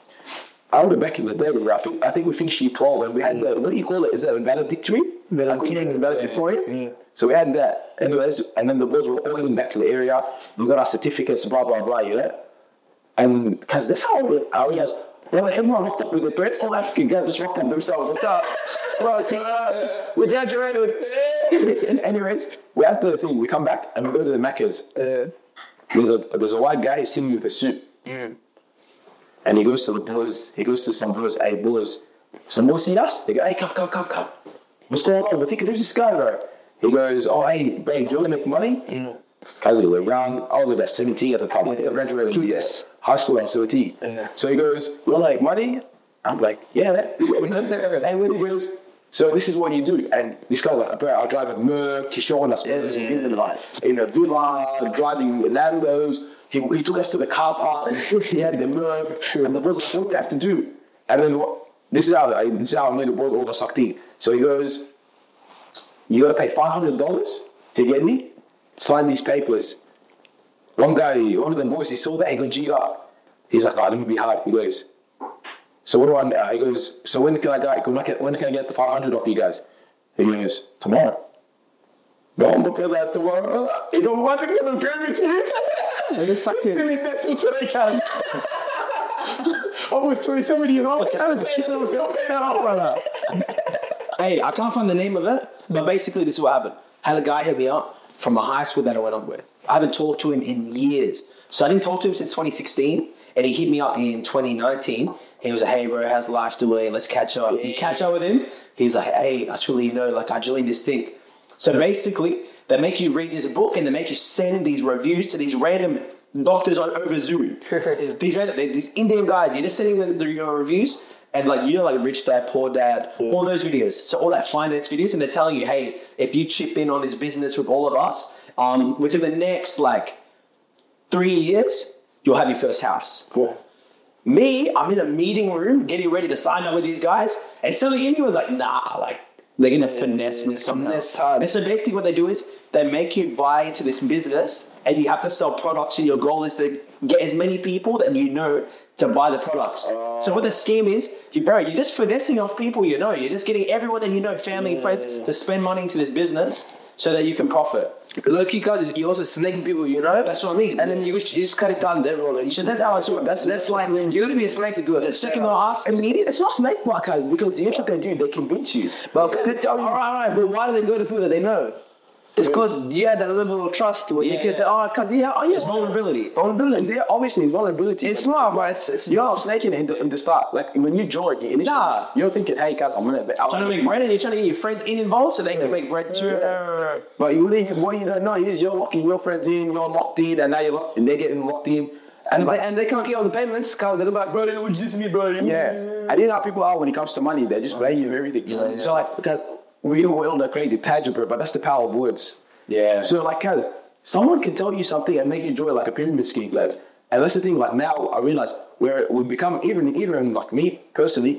I remember back in the day, I think, I think we finished year twelve and we had the, what do you call it? Is that valedictory? Valedictorian. Valedictorian. So we had that. Anyways, and then the boys were all going back to the area. We got our certificates, blah, blah, blah, you know? And because that's how we, I realized, well, everyone rocked up with their parents. All African guys just rocked up themselves. What's up? Bro, uh, we graduated. Anyways, we had the thing. We come back and we go to the Macca's. Uh, there's a there's a white guy sitting with a suit. And he goes to the boys, he goes to some boys, hey boys, some boys see us, they go, hey, come, come, come, come. What's going on? We're thinking, who's this guy, bro? He goes, oh, hey, babe, do you want to make money? Because he was around, I was about seventeen at the time, I think I graduated yes. high school at seventeen. Yeah. So he goes, you want to make money? I'm like, yeah, that, hey, what he goes, so this is what you do. And this guy's like, bro, I'll drive a Merc, he's showing us yeah, yeah, in, like, in a villa, driving Lambos. He, he took us to the car park and he had the Merc, and the boys like, what do we have to do? And then what, this is how I, this is how I made the boys all got sucked in. So he goes, you gotta pay five hundred dollars to get me, sign these papers. One guy, one of them boys, he saw that, he got G up. He's like, oh, let me be hard. He goes, so what do I, uh, he goes, so when can I get, when can I get the five hundred off you guys? He goes, tomorrow. But I'm gonna pay that tomorrow. You don't want to get the previous year. It's Still fucking. in that till today, cuz. Almost twenty-seven years old. I was saying to myself, pay that off, brother. Hey, I can't find the name of it, but basically this is what happened. Had a guy hit me up from a high school that I went on with. I haven't talked to him in years. So I didn't talk to him since twenty sixteen, and he hit me up in twenty nineteen. He was like, hey bro, how's life doing? Let's catch up. You catch up with him, he's like, hey, actually, you know, like I joined this thing. So basically, they make you read this book and they make you send these reviews to these random doctors on over Zoom. these random, these Indian guys, you're just sending them your reviews. And like, you know, like Rich Dad, Poor Dad, all those videos. So all that finance videos, and they're telling you, hey, if you chip in on this business with all of us, um, within the next like three years, you'll have your first house. Cool. Me, I'm in a meeting room getting ready to sign up with these guys, and suddenly India was like, nah, like they're gonna finesse me somehow. Finesse hard. And so basically what they do is they make you buy into this business, and you have to sell products, and your goal is to get as many people that you know to buy the products. Uh, so what the scheme is, you bro, you're just finessing off people you know. You're just getting everyone that you know, family and friends, to spend money into this business so that you can profit. Low key, cuz you're also snaking people, you know? That's what I mean. And then you, you just cut it down to everyone. You So should, that's how I saw it. That's, that's why you gotta be a snake to do it. the second I ask, I mean, it's not snake guys, because the what they do, they convince you. But they tell you. all right, all right, but why do they go to people that they know? It's because you had that level of trust where you Yeah, can yeah. say, oh, because yeah, oh, yes, it's vulnerability. vulnerability. Yeah, obviously, vulnerability. It's smart, but it's, it's You're not snaking in the, in the start. Like, when you join, you initially, Nah. you're thinking, hey, guys, I'm gonna be Trying to make bread, and you're trying to get your friends in involved so they can make bread too. But you wouldn't, what you don't know is you're locking your friends in, you're locked in, and now you're locked, and they're getting locked in. and, they, and they can't get all the payments because they're like, bro, what you did to me, bro. Yeah. And you know how people are when it comes to money, they just blame you for everything. You know? So, like, because we all all that crazy tangent, bro, but that's the power of words. Yeah. So, like, guys, someone can tell you something and make you enjoy like a pyramid scheme, lads. And that's the thing. Like now, I realize where we become even, even like me personally.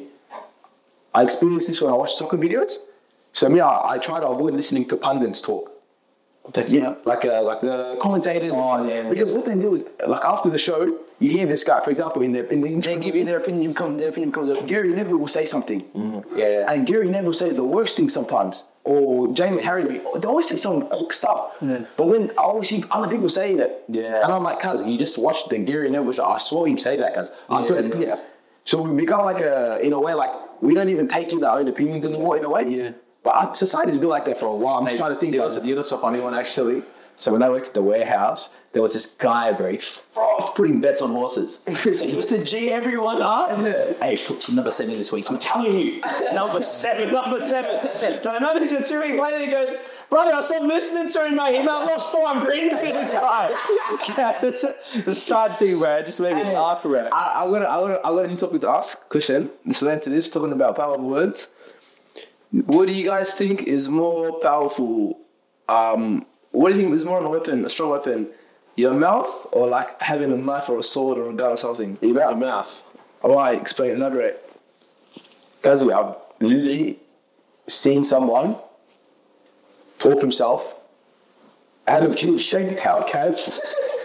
I experience this when I watch soccer videos. So me, I, I try to avoid listening to pundits talk. Yeah, like uh, like the commentators. Oh, yeah. Because what they do is, like after the show, you hear this guy, for example, in the in the They give you their opinion, come, their opinion comes up. Gary Neville will say something. Yeah. And Gary Neville says the worst thing sometimes. Or Jamie Harry, they always say some quick stuff. But when I always hear other people saying it, Yeah. and I'm like, cuz, you just watched the Gary Neville show. I saw him say that, cuz. I saw it, yeah. So we become like a, in a way, like, we don't even take in our own opinions anymore, in a way. Yeah. But our society's been like that for a while. I'm just trying to think. You know, Like, you know what's a funny one actually? So when I worked at the warehouse, there was this guy, bro, he froth putting bets on horses. So he used to G everyone up. Hey, put number seven this week. I'm telling you, number seven, number seven. Then I noticed it two weeks later, he goes, brother, I stopped listening to him, mate. He might have lost four. I'm green for this guy. Yeah, that's a, it's a sad thing, bro. It just made me laugh around. I, I got a, I got a, I got a new topic to ask. Question. Let's learn to this, talking about power of words. What do you guys think is more powerful? Um, what do you think is more of a weapon, a strong weapon? Your mouth or like having a knife or a sword or a gun or something? your mouth. mouth. Alright, explain, elaborate. Guys, I've literally seen someone talk himself out of getting shanked out, guys.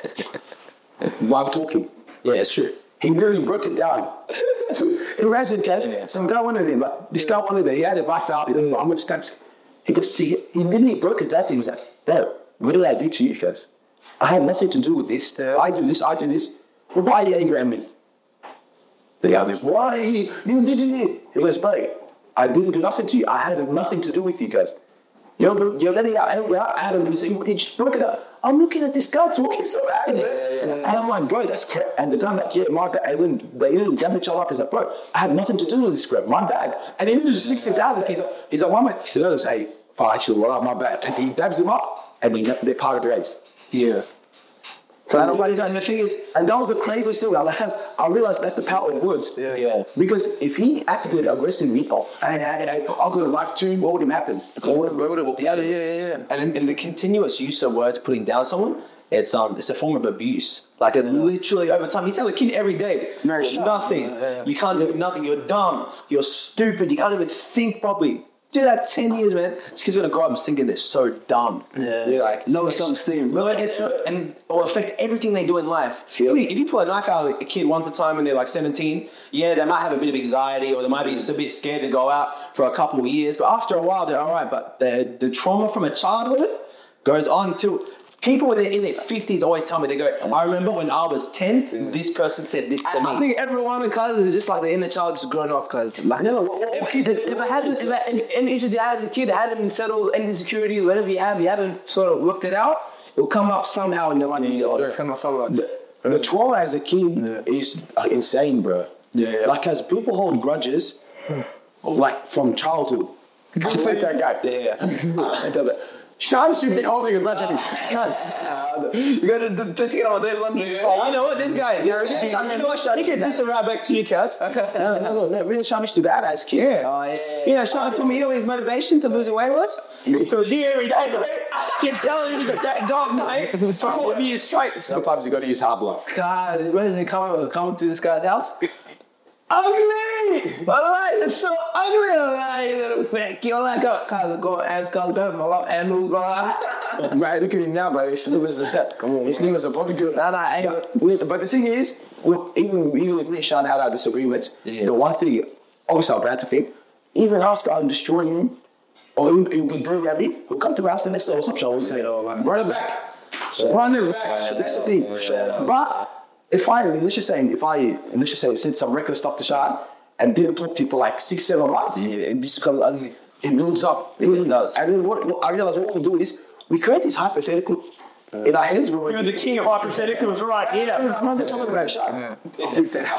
While talking. Yeah, it's true. He literally broke it down. To, imagine, guys, some guy wanted him, like, this guy wanted it, he had a knife out, he's like, I'm gonna stab. He could see it. He literally broke it down. He was like, bro, what did I do to you guys? I have nothing to do with this. I do this, I do this. Well, why are you angry at me? The guy goes, why? You did it. He goes, bro, I didn't do nothing to you. I had nothing to do with you guys. You're, you're letting out anger out at him. He just broke it out. I'm looking at this guy talking so angry. And I'm like, bro, that's correct. And the guy's like, yeah, my bad. And when they didn't damn each other up, he's like, bro, I had nothing to do with this, bro. My bad. And he just sticks his out. He's like, he's like, why am I? He goes, hey, fine, actually, well, my bad. And he dabs him up, and then they're part of the race. Yeah. So I don't like that. And the thing is, and that was the craziest thing. I, like, I realized that's the power of words. Yeah. Yeah. Because if he acted aggressively, oh, hey, hey, hey, I'll go to life too, what would have happened? What would have, what would have, Yeah, yeah, yeah, yeah. And in, in the continuous use of words putting down someone, it's um it's a form of abuse. Like it literally over time. You tell a kid every day, Mary, there's shut nothing. up. Yeah, yeah. You can't do nothing. You're dumb. You're stupid. You can't even think properly. Do that ten years, man. This kid's gonna grow up and thinking they're so dumb. Yeah. You're like, Lower self-esteem. Well, it, and it will affect everything they do in life. If you- If you pull a knife out of a kid once a time when they're like seventeen, yeah, they might have a bit of anxiety or they might be just a bit scared to go out for a couple of years. But after a while, they're all right. But the, the trauma from a childhood goes on till people when they're in their fifties always tell me, they go, I remember when I was ten, this person said this to I, me. I think everyone in cause is just like the inner child just growing off cause like No, what, what, if, if, if it hasn't if, if any issues you had as a kid hadn't settled any insecurities, whatever you have, you haven't sort of worked it out, it'll come up somehow in your life. Yeah, it's come up somehow. the, the trauma as a kid is uh, insane, bro. Yeah. Like, as people hold grudges, like from childhood. I say that guy. Yeah. I tell that. Sean should be holding a grudge at me. Cuz. You gotta take it on their laundry. Oh, you know what? This guy, you know what, Sean? You can diss right back to you, cuz. No, no, no, no. Me and Sean used to do that as kid. Yeah. Oh yeah. You know, Sean told me you know what his motivation to losing weight was? Because he every day, mate. Keep telling him he's a fat dog, mate. For four years straight. Sometimes you gotta use hard love. God, imagine they come come to this guy's house. Ugly! Alright, it's so ugly. Alright, kill that guy. Cause go and skull go. I love animals, bro. Right, look at him now, bro. His slim as that. Come on, his slim as a probably good. Nah, nah, hey. Wait, but the thing is, with, even even if me and Sean had our disagreements, Yeah. the one thing, obviously I'm bad to think, even after I'm destroying him, or he he would bring at me, he'll come to the house the next day or something, always say, oh, man, run it back. Run it back. That's the thing. But if I, let's just say, if I, let's just say, said some reckless stuff to Sean and didn't talk to you for like six, seven months, Yeah, it just becomes ugly. it builds up. It really does. And then what, what I realize what we do is we create this hypothetical in our heads. Where You're the king of hypotheticals right here. I'm not talking about Sean. Leave that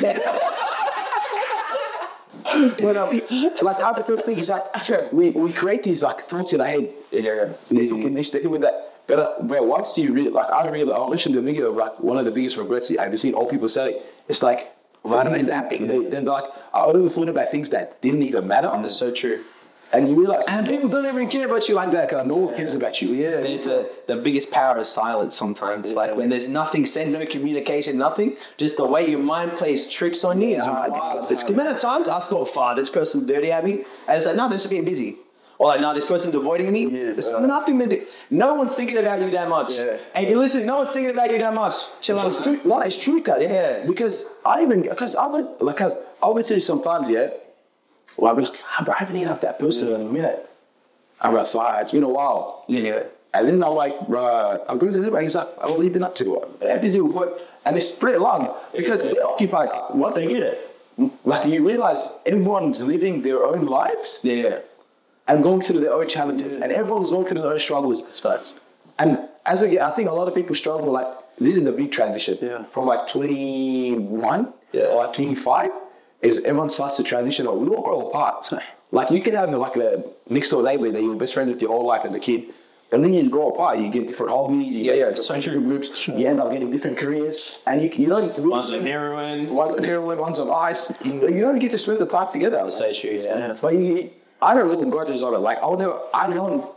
out. But um, like the hypothetical thing is like we, we create these like thoughts in our head. Yeah, yeah. Stick with that. But uh, where once you really like, I really, I mentioned the video of like one of the biggest regrets I've seen old people say. It's like, why don't I zapping? They, they're like, I overthought about things that didn't even matter. That's so true. And you realize, And people don't even care about you like that, cuz. no one cares about you. Yeah. There's a, the biggest power of silence sometimes. Like when there's nothing said, no communication, nothing, just the way your mind plays tricks on you. It's wild. It's the amount of times I thought, "Fuck, this person's dirty at me," and it's like, no, they're just being busy. Or like, no, this person's avoiding me. Yeah. It's nothing to do. No one's thinking about you that much. Yeah. And you listen, no one's thinking about you that much. Chill out. It's true. No, it's true, cuz. Yeah. Because I even, because I went, like, cuz I went through sometimes, yeah. Well, I was, I haven't even had that person in a minute. I'm like, "Fuck, it's been a while." Yeah. And then I'm like, bro, I'm going to the bank. He's like, what have you been up to? I'm busy with work. And it's pretty long because they occupy what they get it. Like, you realize everyone's living their own lives Yeah. and going through their own challenges, and everyone's going through their own struggles. It's facts. And as a, I think a lot of people struggle, like, this is a big transition. Yeah. From like twenty-one Yeah. or like twenty-five, is everyone starts to transition, or we all grow apart. Like, you can have like a next door neighbor that you were best friends with your whole life as a kid, and then you grow apart, you get different hobbies, you get Yeah, yeah, different social groups, you end up getting different careers, and you, you don't really One's on heroin. one's on heroin, one's on ice. You don't get to spend the time together. So true, yeah. But you, I don't hold grudges on it. Like, I'll never, I don't,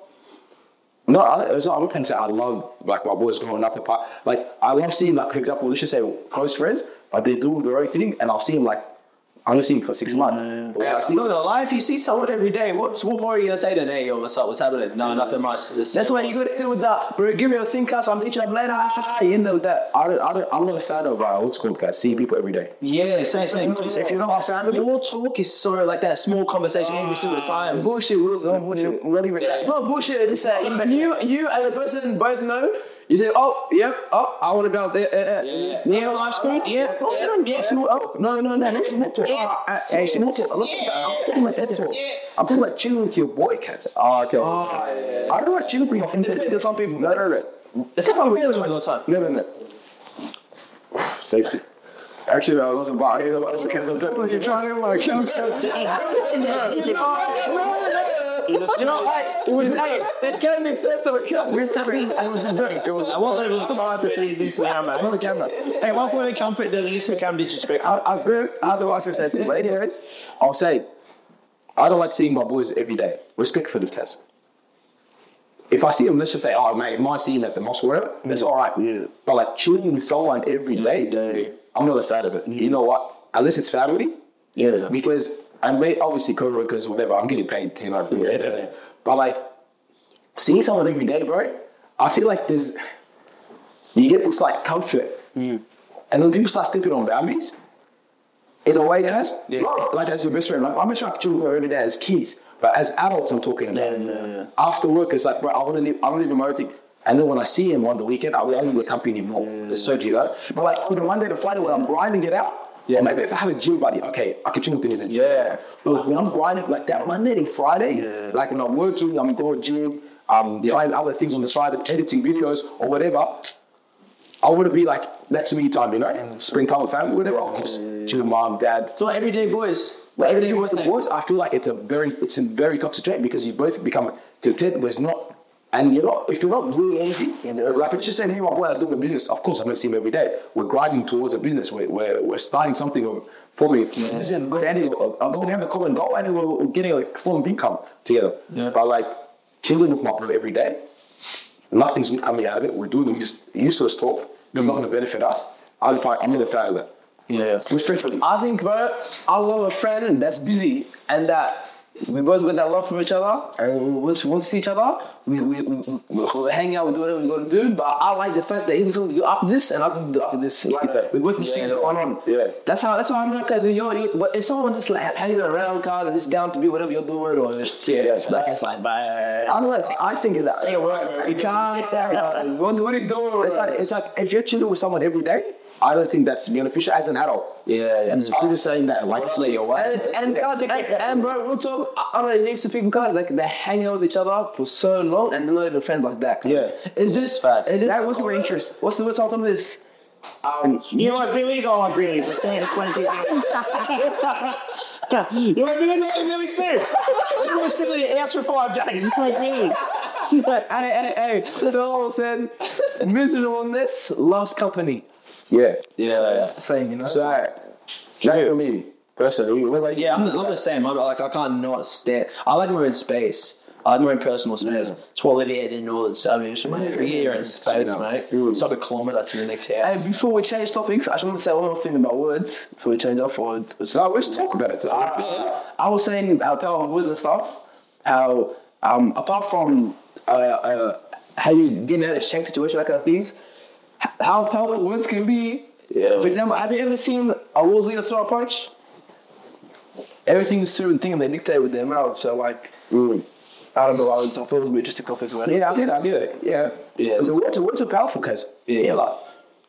no, I, it's not, I'm not going to say I love, like, my boys growing up apart. Like, I love seeing, like, for example, let's just say close friends, but they do their own thing, and I'll see them, like, I'm going to see them for six months. But Yeah, I see not gonna lie, if you see someone every day, what, what more are you gonna say than, hey, yo, what's up, what's happening? No, nothing much. Just, That's why you go to end with that. Bro, give me a thing, cuz I'm each up later. You end up with that. I don't, I don't, I'm not a fan of uh, what's called, guys, seeing people every day. yeah, same thing. If you're not small talk is sort of like that small conversation every single time. Bullshit rules on bullshit. Really, really. It's not bullshit. It's just that you, you and the person both know. You say, oh, yep, oh, I want to bounce. Yeah, yeah, yeah. Yeah, life's good. Yeah. Yeah, oh, no, no, no, that's not it. Hey, it's not it. Look, I'm talking about that. I'm talking about chilling with your boy, cuz. Oh, okay. I don't know what chilling bring off into There's some people. No, no, no. That's not how we do it all the time. No, no, no. Safety. Actually, I wasn't buying it. I was was you trying to like show You know, like, it was like, that can't be acceptable. I was in drink. It was, I won't let it pass it easy now, man. on the camera. Hey, what point of comfort does it just become disrespect? I, I agree. Otherwise, I said, but anyways, I'll say, I don't like seeing my boys every day. Respect for the test. If I see them, let's just say, oh, mate, am I seeing at the mosque or whatever? That's all right. Yeah. But like chilling with someone every day, I'm not a fan of it. You know what? Unless it's family. Yeah. Because I may obviously co-workers or whatever, I'm getting paid, you know. Yeah. But like seeing someone every day, bro, I feel like there's you get this like comfort. And then people start stepping on boundaries. in a way, guys. Yeah. Like as your best friend, like I'm best friend, I can chill with her every day as kids. But as adults, I'm talking about. Yeah, yeah, yeah. After work, it's like, bro, I want to leave. I don't leave emoting. And then when I see him on the weekend, I will only accompany him more. Yeah. So do you know? But like on the Monday to Friday, when I'm grinding it out. Yeah, maybe if I have a gym buddy, okay, I can chill with him in the gym. Yeah. But like when I'm grinding like that Monday to Friday, yeah. like when I'm working, I'm going to gym, I'm yeah. trying other things on the side, editing videos or whatever, I want to be like, that's me time, you know? Mm. Springtime with family, whatever, of course. Yeah. Chill with mom, dad. So everyday boys. Like everyday boys, the boys, I feel like it's a very, it's a very toxic trait because you both become content, there's not. And you're not, if you're not doing anything, you know, like it's just saying, hey, my boy, I'm doing a business. Of course, I'm going to see him every day. We're grinding towards a business. We're, we're, we're starting something for me. Yeah. I'm going to have a common goal and we're getting a form of income together. Yeah. But like chilling with my bro every day, nothing's coming out of it. We're doing just useless talk. It's not going to benefit us. I'm going to fail that. Yeah. Respectfully. I think, bro, I love a friend that's busy and that we both got that love for each other, and once we want to see each other, we we, we, we hang out, we do whatever we got to do. But I like the fact that he's going to do after this, and I'm going to do after this. Like, yeah. We both exchange yeah, going on. Yeah. That's how that's how I'm like. Cause you're, you if someone just like hanging around, cars and just down to be whatever you're doing, or just, yeah, yeah, like it's like bye. I don't know. I think of that. You can't. What are you doing? It's like it's like if you're chilling with someone every day. I don't think that's beneficial as an adult. Yeah, yeah. I'm just saying that, like, play your wife. And, and, and, and, and, bro, we'll talk. I don't know, heaps of people, guys, like, they hang out with each other for so long and they're not even friends like that. Yeah. It's just, Facts. It's just that wasn't my interest. What's the what's on top of this? Um, you like Billy's? I like Billy's. Let's go. It's one of You like Billy's? I like Billy's too. Let's go sit in the house for five days. It's like Billy's. Hey, hey, hey. That's all I'm saying. Miserableness loves company. Yeah. Yeah. So that's the saying, you know? So, that's for me, personally. What about you? Yeah, I'm the, I'm the same. I'm like, I can't not stand. I like my own space. I like my own personal space. That's why I live here in the northern suburbs. Here in space, mate. It's like a kilometre to the next house. Hey, before we change topics, I just want to say one more thing about words before we change off words. So let's talk about it. Uh, I was saying about power of words and stuff. How, um, apart from uh, uh, how you get out of a shank situation, that kind of things, how powerful words can be. Yeah. For example, have you ever seen a world leader throw a punch? Everything is certain thing and they dictate with their mouth. So like, mm. I don't know. I was, I thought it was an interesting topic. Well. Yeah, I did. I did. Yeah. Yeah. The words, words are powerful, cause yeah, yeah like,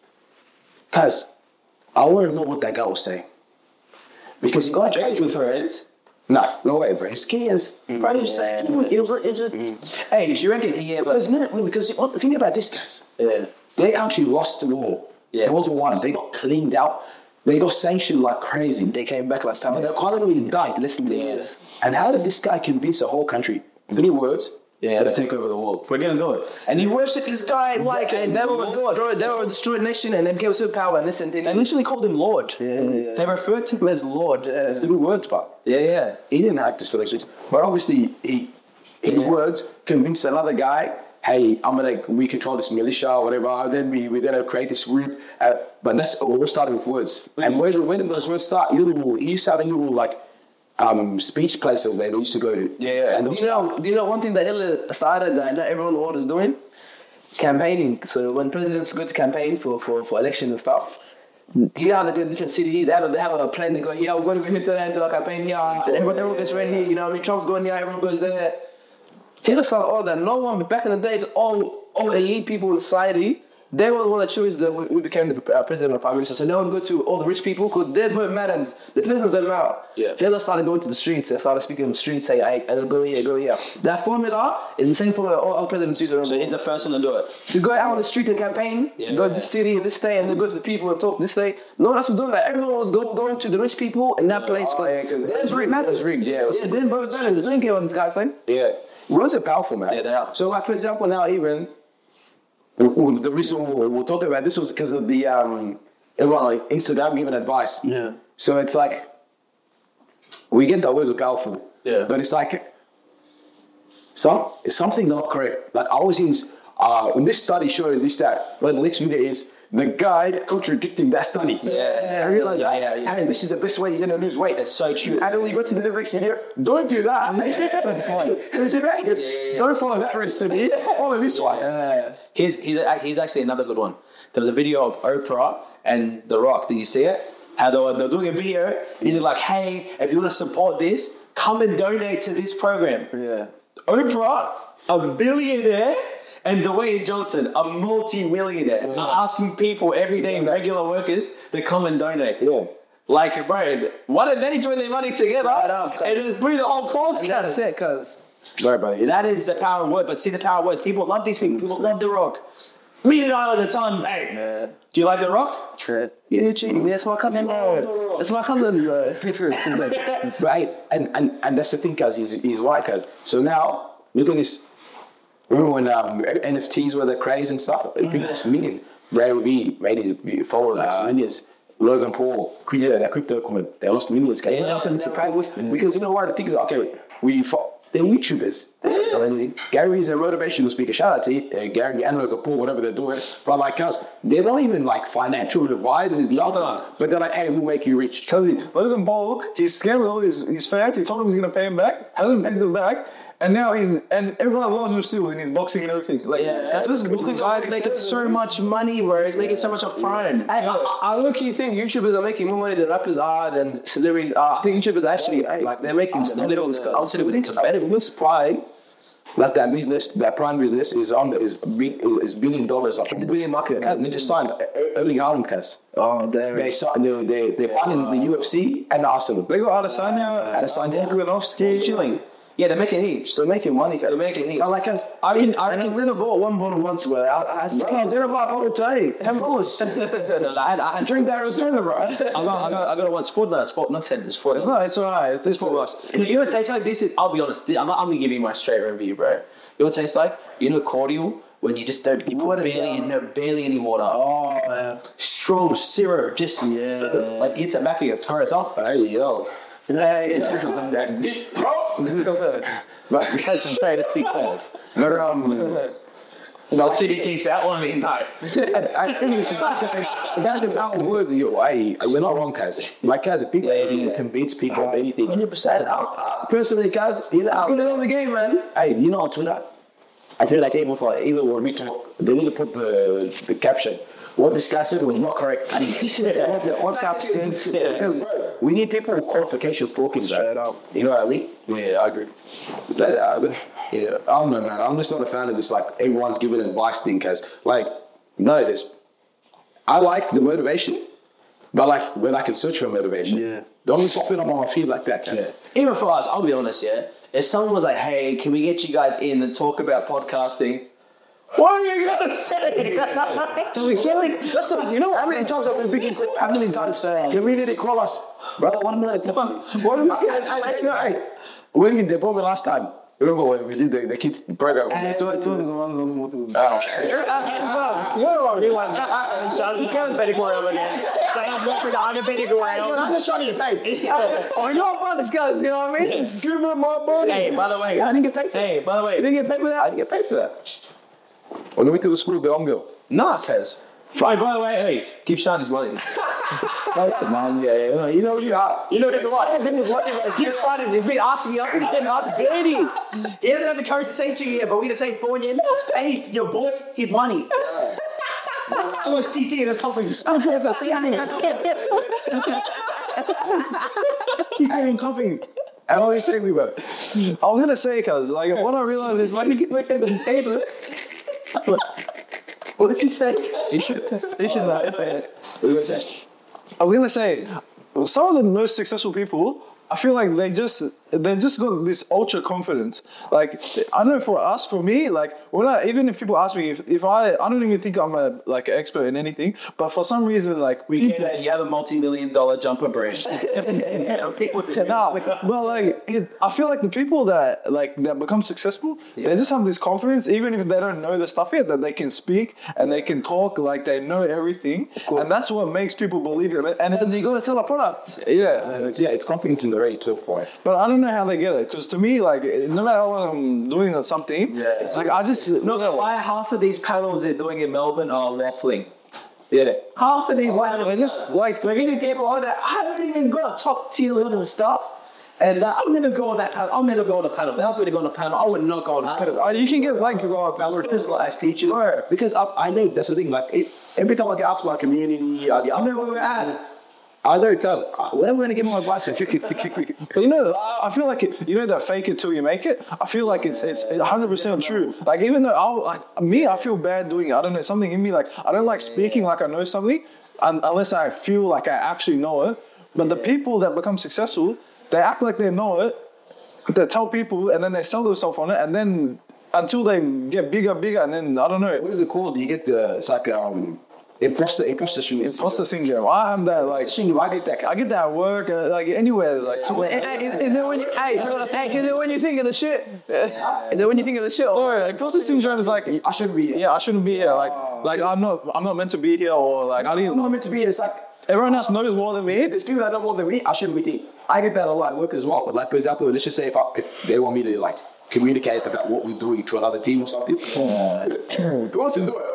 cause I want to know what that guy was saying. Because you got to change with friends. No, no way, bro. His skin is, mm. bro. It's just, it was, it was, it was mm. Hey, do you reckon he ever? Because no, because what the thing about this guys? Yeah. They actually lost the war. Yeah. They wasn't one. They got cleaned out. They got sanctioned like crazy. They came back last time. The economy is died. Listen to this. And how did this guy convince a whole country? Three words. Yeah, to take over the world. We're gonna do it. And he worshipped this guy like and they were God. They were a destroyed nation and they became superpower and listen to They literally called him Lord. Yeah, yeah, yeah. They referred to him as Lord. Uh, Three words, but yeah, yeah. He didn't act this for those But obviously he his yeah. words convinced another guy. Hey, I'm gonna we control this militia or whatever. Then we we're gonna create this group. Uh, but that's all starting with words. And when when those words start, you little you start little like um speech places they used to go to. Yeah, yeah. And do you know do you know one thing that Hitler started that not everyone in the world is doing? Campaigning. So when presidents go to campaign for for, for election and stuff, you have to go to different cities. They have a, they have a plan. They go, yeah, we're going to go here today and do a campaign here. And everyone, everyone gets ready here. You know what I mean? Trump's going here. Everyone goes there. Hitler started all that. No one, back in the days, all, all elite people in society, they were the one that chose that we, we became the uh, president or prime minister. So no one go to all the rich people because they don't matter. The president doesn't matter. Yeah. Hitler started going to the streets. They started speaking on the streets, saying, hey, go here, go here. That formula is the same formula all, all presidents use around. So he's the first one to do it. To go out on the street and campaign, yeah, go yeah. to this city and this state, and then go to the people and talk this state. No one else was doing that. Everyone was go, going to the rich people in that place. Oh, yeah, because it was rigged. It was rigged, yeah. It was, yeah, then both matters. They didn't care what this guy's saying. Yeah. Words are powerful, man. Yeah, they are. So, like, for example, now even, the reason we'll, we'll talk about this was because of the, um, everyone, like, Instagram giving advice. Yeah. So it's like, we get that words are powerful. Yeah. But it's like, some, something's not correct. Like, I always use, uh, when this study shows this, that, but the next video is, the guy contradicting that study. Yeah, I realized, yeah, yeah, yeah. hey, this is the best way you're gonna lose weight. It's so true. And then we go to the next video, don't do that. Don't follow that recipe. Follow this one. Yeah. Here's, here's, here's actually another good one. There was a video of Oprah and The Rock. Did you see it? how they were, they were doing a video, and they're like, hey, if you want to support this, come and donate to this program. Yeah. Oprah, a billionaire, and Dwayne Johnson, a multi-millionaire, are asking people every day, regular workers, to come and donate. Yeah. Like, bro, why don't they join their money together and just bring the whole cause? And that's it, cuz. Sorry, buddy. That is the power of words. But see the power of words. People love these people. People love The Rock. Me and I at the time, hey, Yeah. do you like The Rock? Yeah, cheating. That's my cousin, bro. That's my cousin, bro. Right, and, and and that's the thing, cuz he's he's right, cuz. So now look at this. Remember when um, N F Ts were the craze and stuff? People lost millions. Ray V made his followers lost millions. Logan Paul, crypto, that crypto coin, they lost millions. Cuz. Yeah, It's a pride with- because you know what? The thing is, okay, we fought. They're YouTubers. And Gary's a motivational speaker. Shout out to uh, Gary and Logan Paul, whatever they're doing. But like us, they're not even like financial advisors, nothing. But they're like, hey, we'll make you rich. Because Logan Paul, he's scammed all his, his fans. He told him he's going to pay him back. Hasn't paid them back. And now he's, and everyone loves him still in his boxing and everything. Like, Yeah, just because guys making so much money, bro. He's making so much of fun. I, I, I look, you think YouTubers are making more money than rappers are, than celebrities are. I think YouTubers actually, like, they're making some levels. I'll say we need to better. What's Prime? Like that business, that Prime business is on is big, is billion dollars. Like a billion market. Cause they just signed Erling Haaland, cuz. Oh, damn. They signed. They they they partners with the U F C and Arsenal. they got Adesanya, Adesanya. Volkanovski. Chilling. Yeah, they're making heaps. So making money. They're making heaps. I like us. I mean, I And reckon. I've never bought one bottle once, bro. I, I said, They're about all the time. Ten dollars. I had, I had Drink that Arizona, bro. I got, I got, I got it once. Four dollars. Four, not ten. It's four. It's not, it's alright. It's this Four for bucks. You know, you know what it tastes like? This is. I'll be honest. I'm, not, I'm gonna give you my straight review, bro. You know what it tastes like? You know, cordial when you just don't. You put barely, in, no, barely any water. oh, man. Strong syrup, just Yeah. like hits it back of your throat. It's off. Hey yo. Yeah, Deep throat. But That's some fantasy class. but um. I'll see who keeps that one in. No. I think that's the power of words, yo. Hey, we're not wrong, guys. Like, guys, people can convince people of anything. one hundred percent. Personally, guys, you know, Put it on the game, man. hey, you know, on Twitter, I feel like even for even when we talk, they need to put the the caption. What this guy said was not correct. And he said that the on caption. We need people with qualifications talking, bro. You know what I mean? Yeah, I agree. That's, uh, yeah, I don't know, man. I'm just not a fan of this. Like everyone's giving advice thing, cause like, no, this. I like the motivation, but like when I can search for motivation, Yeah. don't just pop it up on my feed like that. Yeah. Even for us, I'll be honest, yeah. If someone was like, "Hey, can we get you guys in and talk about podcasting?" What are you gonna say? That's a, you know how many times have we been called? How many times uh, community call us, bro? One minute, what are we gonna say? When we they brought me last time. Remember when we did the, the kids program? Hey, do it, do it. Oh, I'm just trying to get paid. Oh, you know about this guys, you know what I mean? Give me my money. Hey, by the way, I didn't get paid for that. hey, by the way, I didn't get paid for that. I didn't get paid for that. When we went to the school, the girl. nah, cuz. Hey, by the way, hey, give Sean his money. Man, yeah, yeah, you know you are. You know what? Give Sean his. He's been asking you. He's been asking Danny. He doesn't have the courage to say to you, but we're gonna say for him. Hey, your boy, his money. I was T T in a company. T T in coffee. I always say we were. I was gonna say, cause like what I realized is like What did you say? You should. You should laugh. I was gonna say, some of the most successful people, I feel like they just they just got this ultra confidence. Like I know for us, for me, like when I even if people ask me if, if I I don't even think I'm a like expert in anything, but for some reason like We people, get that you have a multi-million dollar jumper brand. nah, well, like it, I feel like the people that like that become successful, they just have this confidence, even if they don't know the stuff yet, that they can speak and they can talk like they know everything, and that's what makes people believe it. And And you gotta sell a product. Yeah, it's, yeah, it's confidence in the rate twelve point. but I don't know how they get it, because to me, like no matter what I'm doing or something, Yeah. it's like I just Look, why half of these panels they're doing in Melbourne are waffling. Yeah. Half of these panels they just like we're getting people on that I haven't even got a top tier level stuff. And uh, I'll never go on that panel. I'll never go on a panel. If I was going to go on a panel, I would not go on a panel. uh, you can get like There's like speeches. Because I, I know that's the thing. Like it, every time I get up to my community, I get I up. know where we're at. I know it does. When am I going to give my advice? But you know, I I feel like it, you know that fake it till you make it. I feel like it's it's one hundred percent true. Like even though I like me, I feel bad doing it. I don't know, something in me like I don't like speaking like I know something un- unless I feel like I actually know it. But the people that become successful, they act like they know it. They tell people and then they sell themselves on it, and then until they get bigger, bigger, and then I don't know. What is it called? You get the it's like um. Imposter, imposter syndrome. Imposter syndrome. I am that like. I get that. I get that at work, uh, like anywhere, like. To Is, is it when you, hey, hey, is it when you think of the shit? Is it when you think of the shit? Oh, yeah, imposter syndrome is like I shouldn't be here. yeah, I shouldn't be here. Like, like I'm not, I'm not meant to be here, or like I I'm didn't. not meant to be here. It's like Everyone else knows more than me. there's people that know more than me. I shouldn't be here. I get that a lot at work as well. But like for example, let's just say if, I, if they want me to like communicate about what we're doing to another team or something, who wants to do it?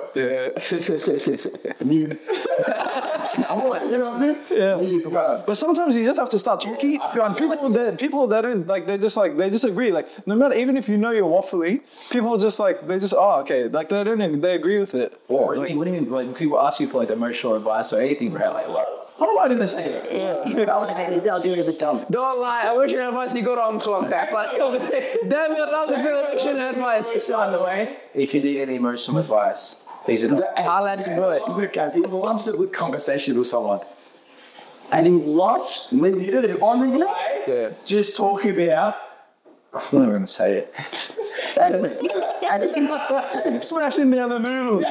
Me. I'm like, you know what I'm saying? Yeah. But sometimes you just have to start talking. And people that people that don't like they just like they just agree. Like no matter even if you know you're waffling, people just like they just oh okay. Like they don't even, they agree with it. What do you mean? What do you mean? Like when people ask you for like emotional advice or anything, bro? Like, what? Why didn't they say that? They'll do it every time. Don't lie, I wish you had advice you got on contact. Like, damn it, that was a bit of shit advice. If you need any emotional advice, please do not. I'll let you do it. Look, guys, he loves a good conversation with someone. And he loves when you did it on the Yeah. Just talk about. I'm not even gonna say it. Smashing down the noodles.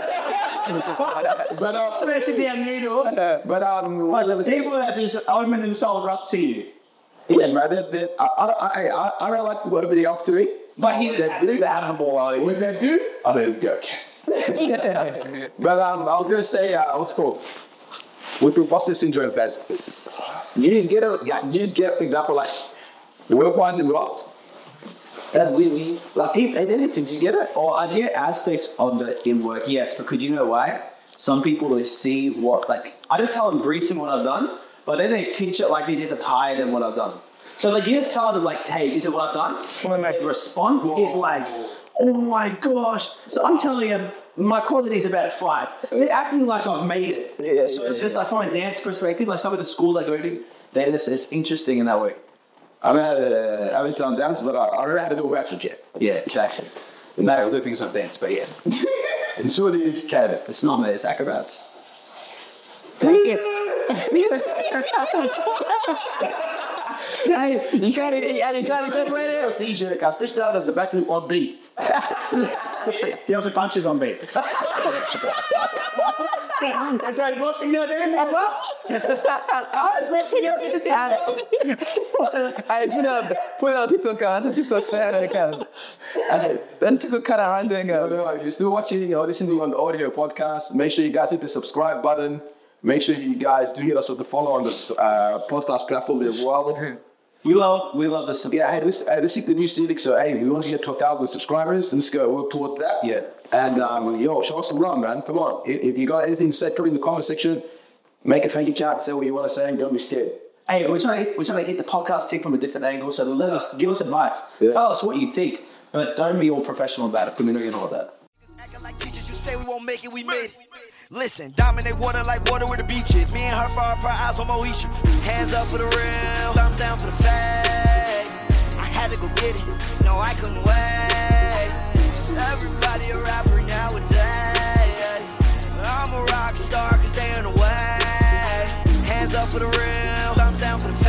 But uh, Smashing down noodles. but um, Like let me see. people that just open themselves up to you. Yeah, man. That, that, I, I, I, I don't like what everybody else doing. But he just That has did it. to have the ball out of you. What that do? I didn't go. Yes. But um, I was gonna say, uh, what's it called? With imposter syndrome, guys, you just get a, yeah, you just get, for example, like the work-wise involved. That's really like even and anything. You get it? Or I get aspects of it in work, yes, because you know why? Some people they see what like I just tell them briefly what I've done, but then they pitch it like they did it higher than what I've done. So like you just tell them like, hey, this is what I've done. And the response is like, oh my gosh. So I'm telling them my quality is about five. They're acting like I've made it. Yeah, so yeah, it's just like from a dance perspective, like some of the schools I go to, they just it's interesting in that way. I mean, uh, I haven't done dance, but I, I don't know how to do a ratchet yet. Yeah, exactly. No, looping is not dance, but yeah. And surely it's Canada. It's not me, it's acrobats. Thank you. Hey, you trying to, and you trying to clip right there? See, you guys, push down at the back on beat. He also punches on beat. That's right, boxing nowadays. I put up, put up TikTok, that's a TikTok channel. And then people cut around doing Uh, it. if you're still watching or listening on the audio podcast, make sure you guys hit the subscribe button. Make sure you guys do hit us with the follow on the uh, podcast platform as well. We love, we love the Yeah, hey, this, uh, this is the new series, so hey, we want to get to a thousand subscribers. Let's go work towards that. Yeah. And um, yo, show us some love, man. Come on. If, if you got anything to say, put it in the comment section. Make a thank you chat. Say what you want to say. Don't be scared. Hey, we're trying, we're trying to hit the podcast tick from a different angle, so let us, give us advice. Yeah. Tell us what you think, but don't be all professional about it, because we know you know that. Acting like teachers, you say we won't make it, we made it. Listen, dominate water like water where the beach is. Me and her far apart, eyes on Moesha. Hands up for the real, thumbs down for the fake. I had to go get it, no, I couldn't wait. Everybody a rapper nowadays. I'm a rock star, cause they in the way. Hands up for the real, thumbs down for the fake.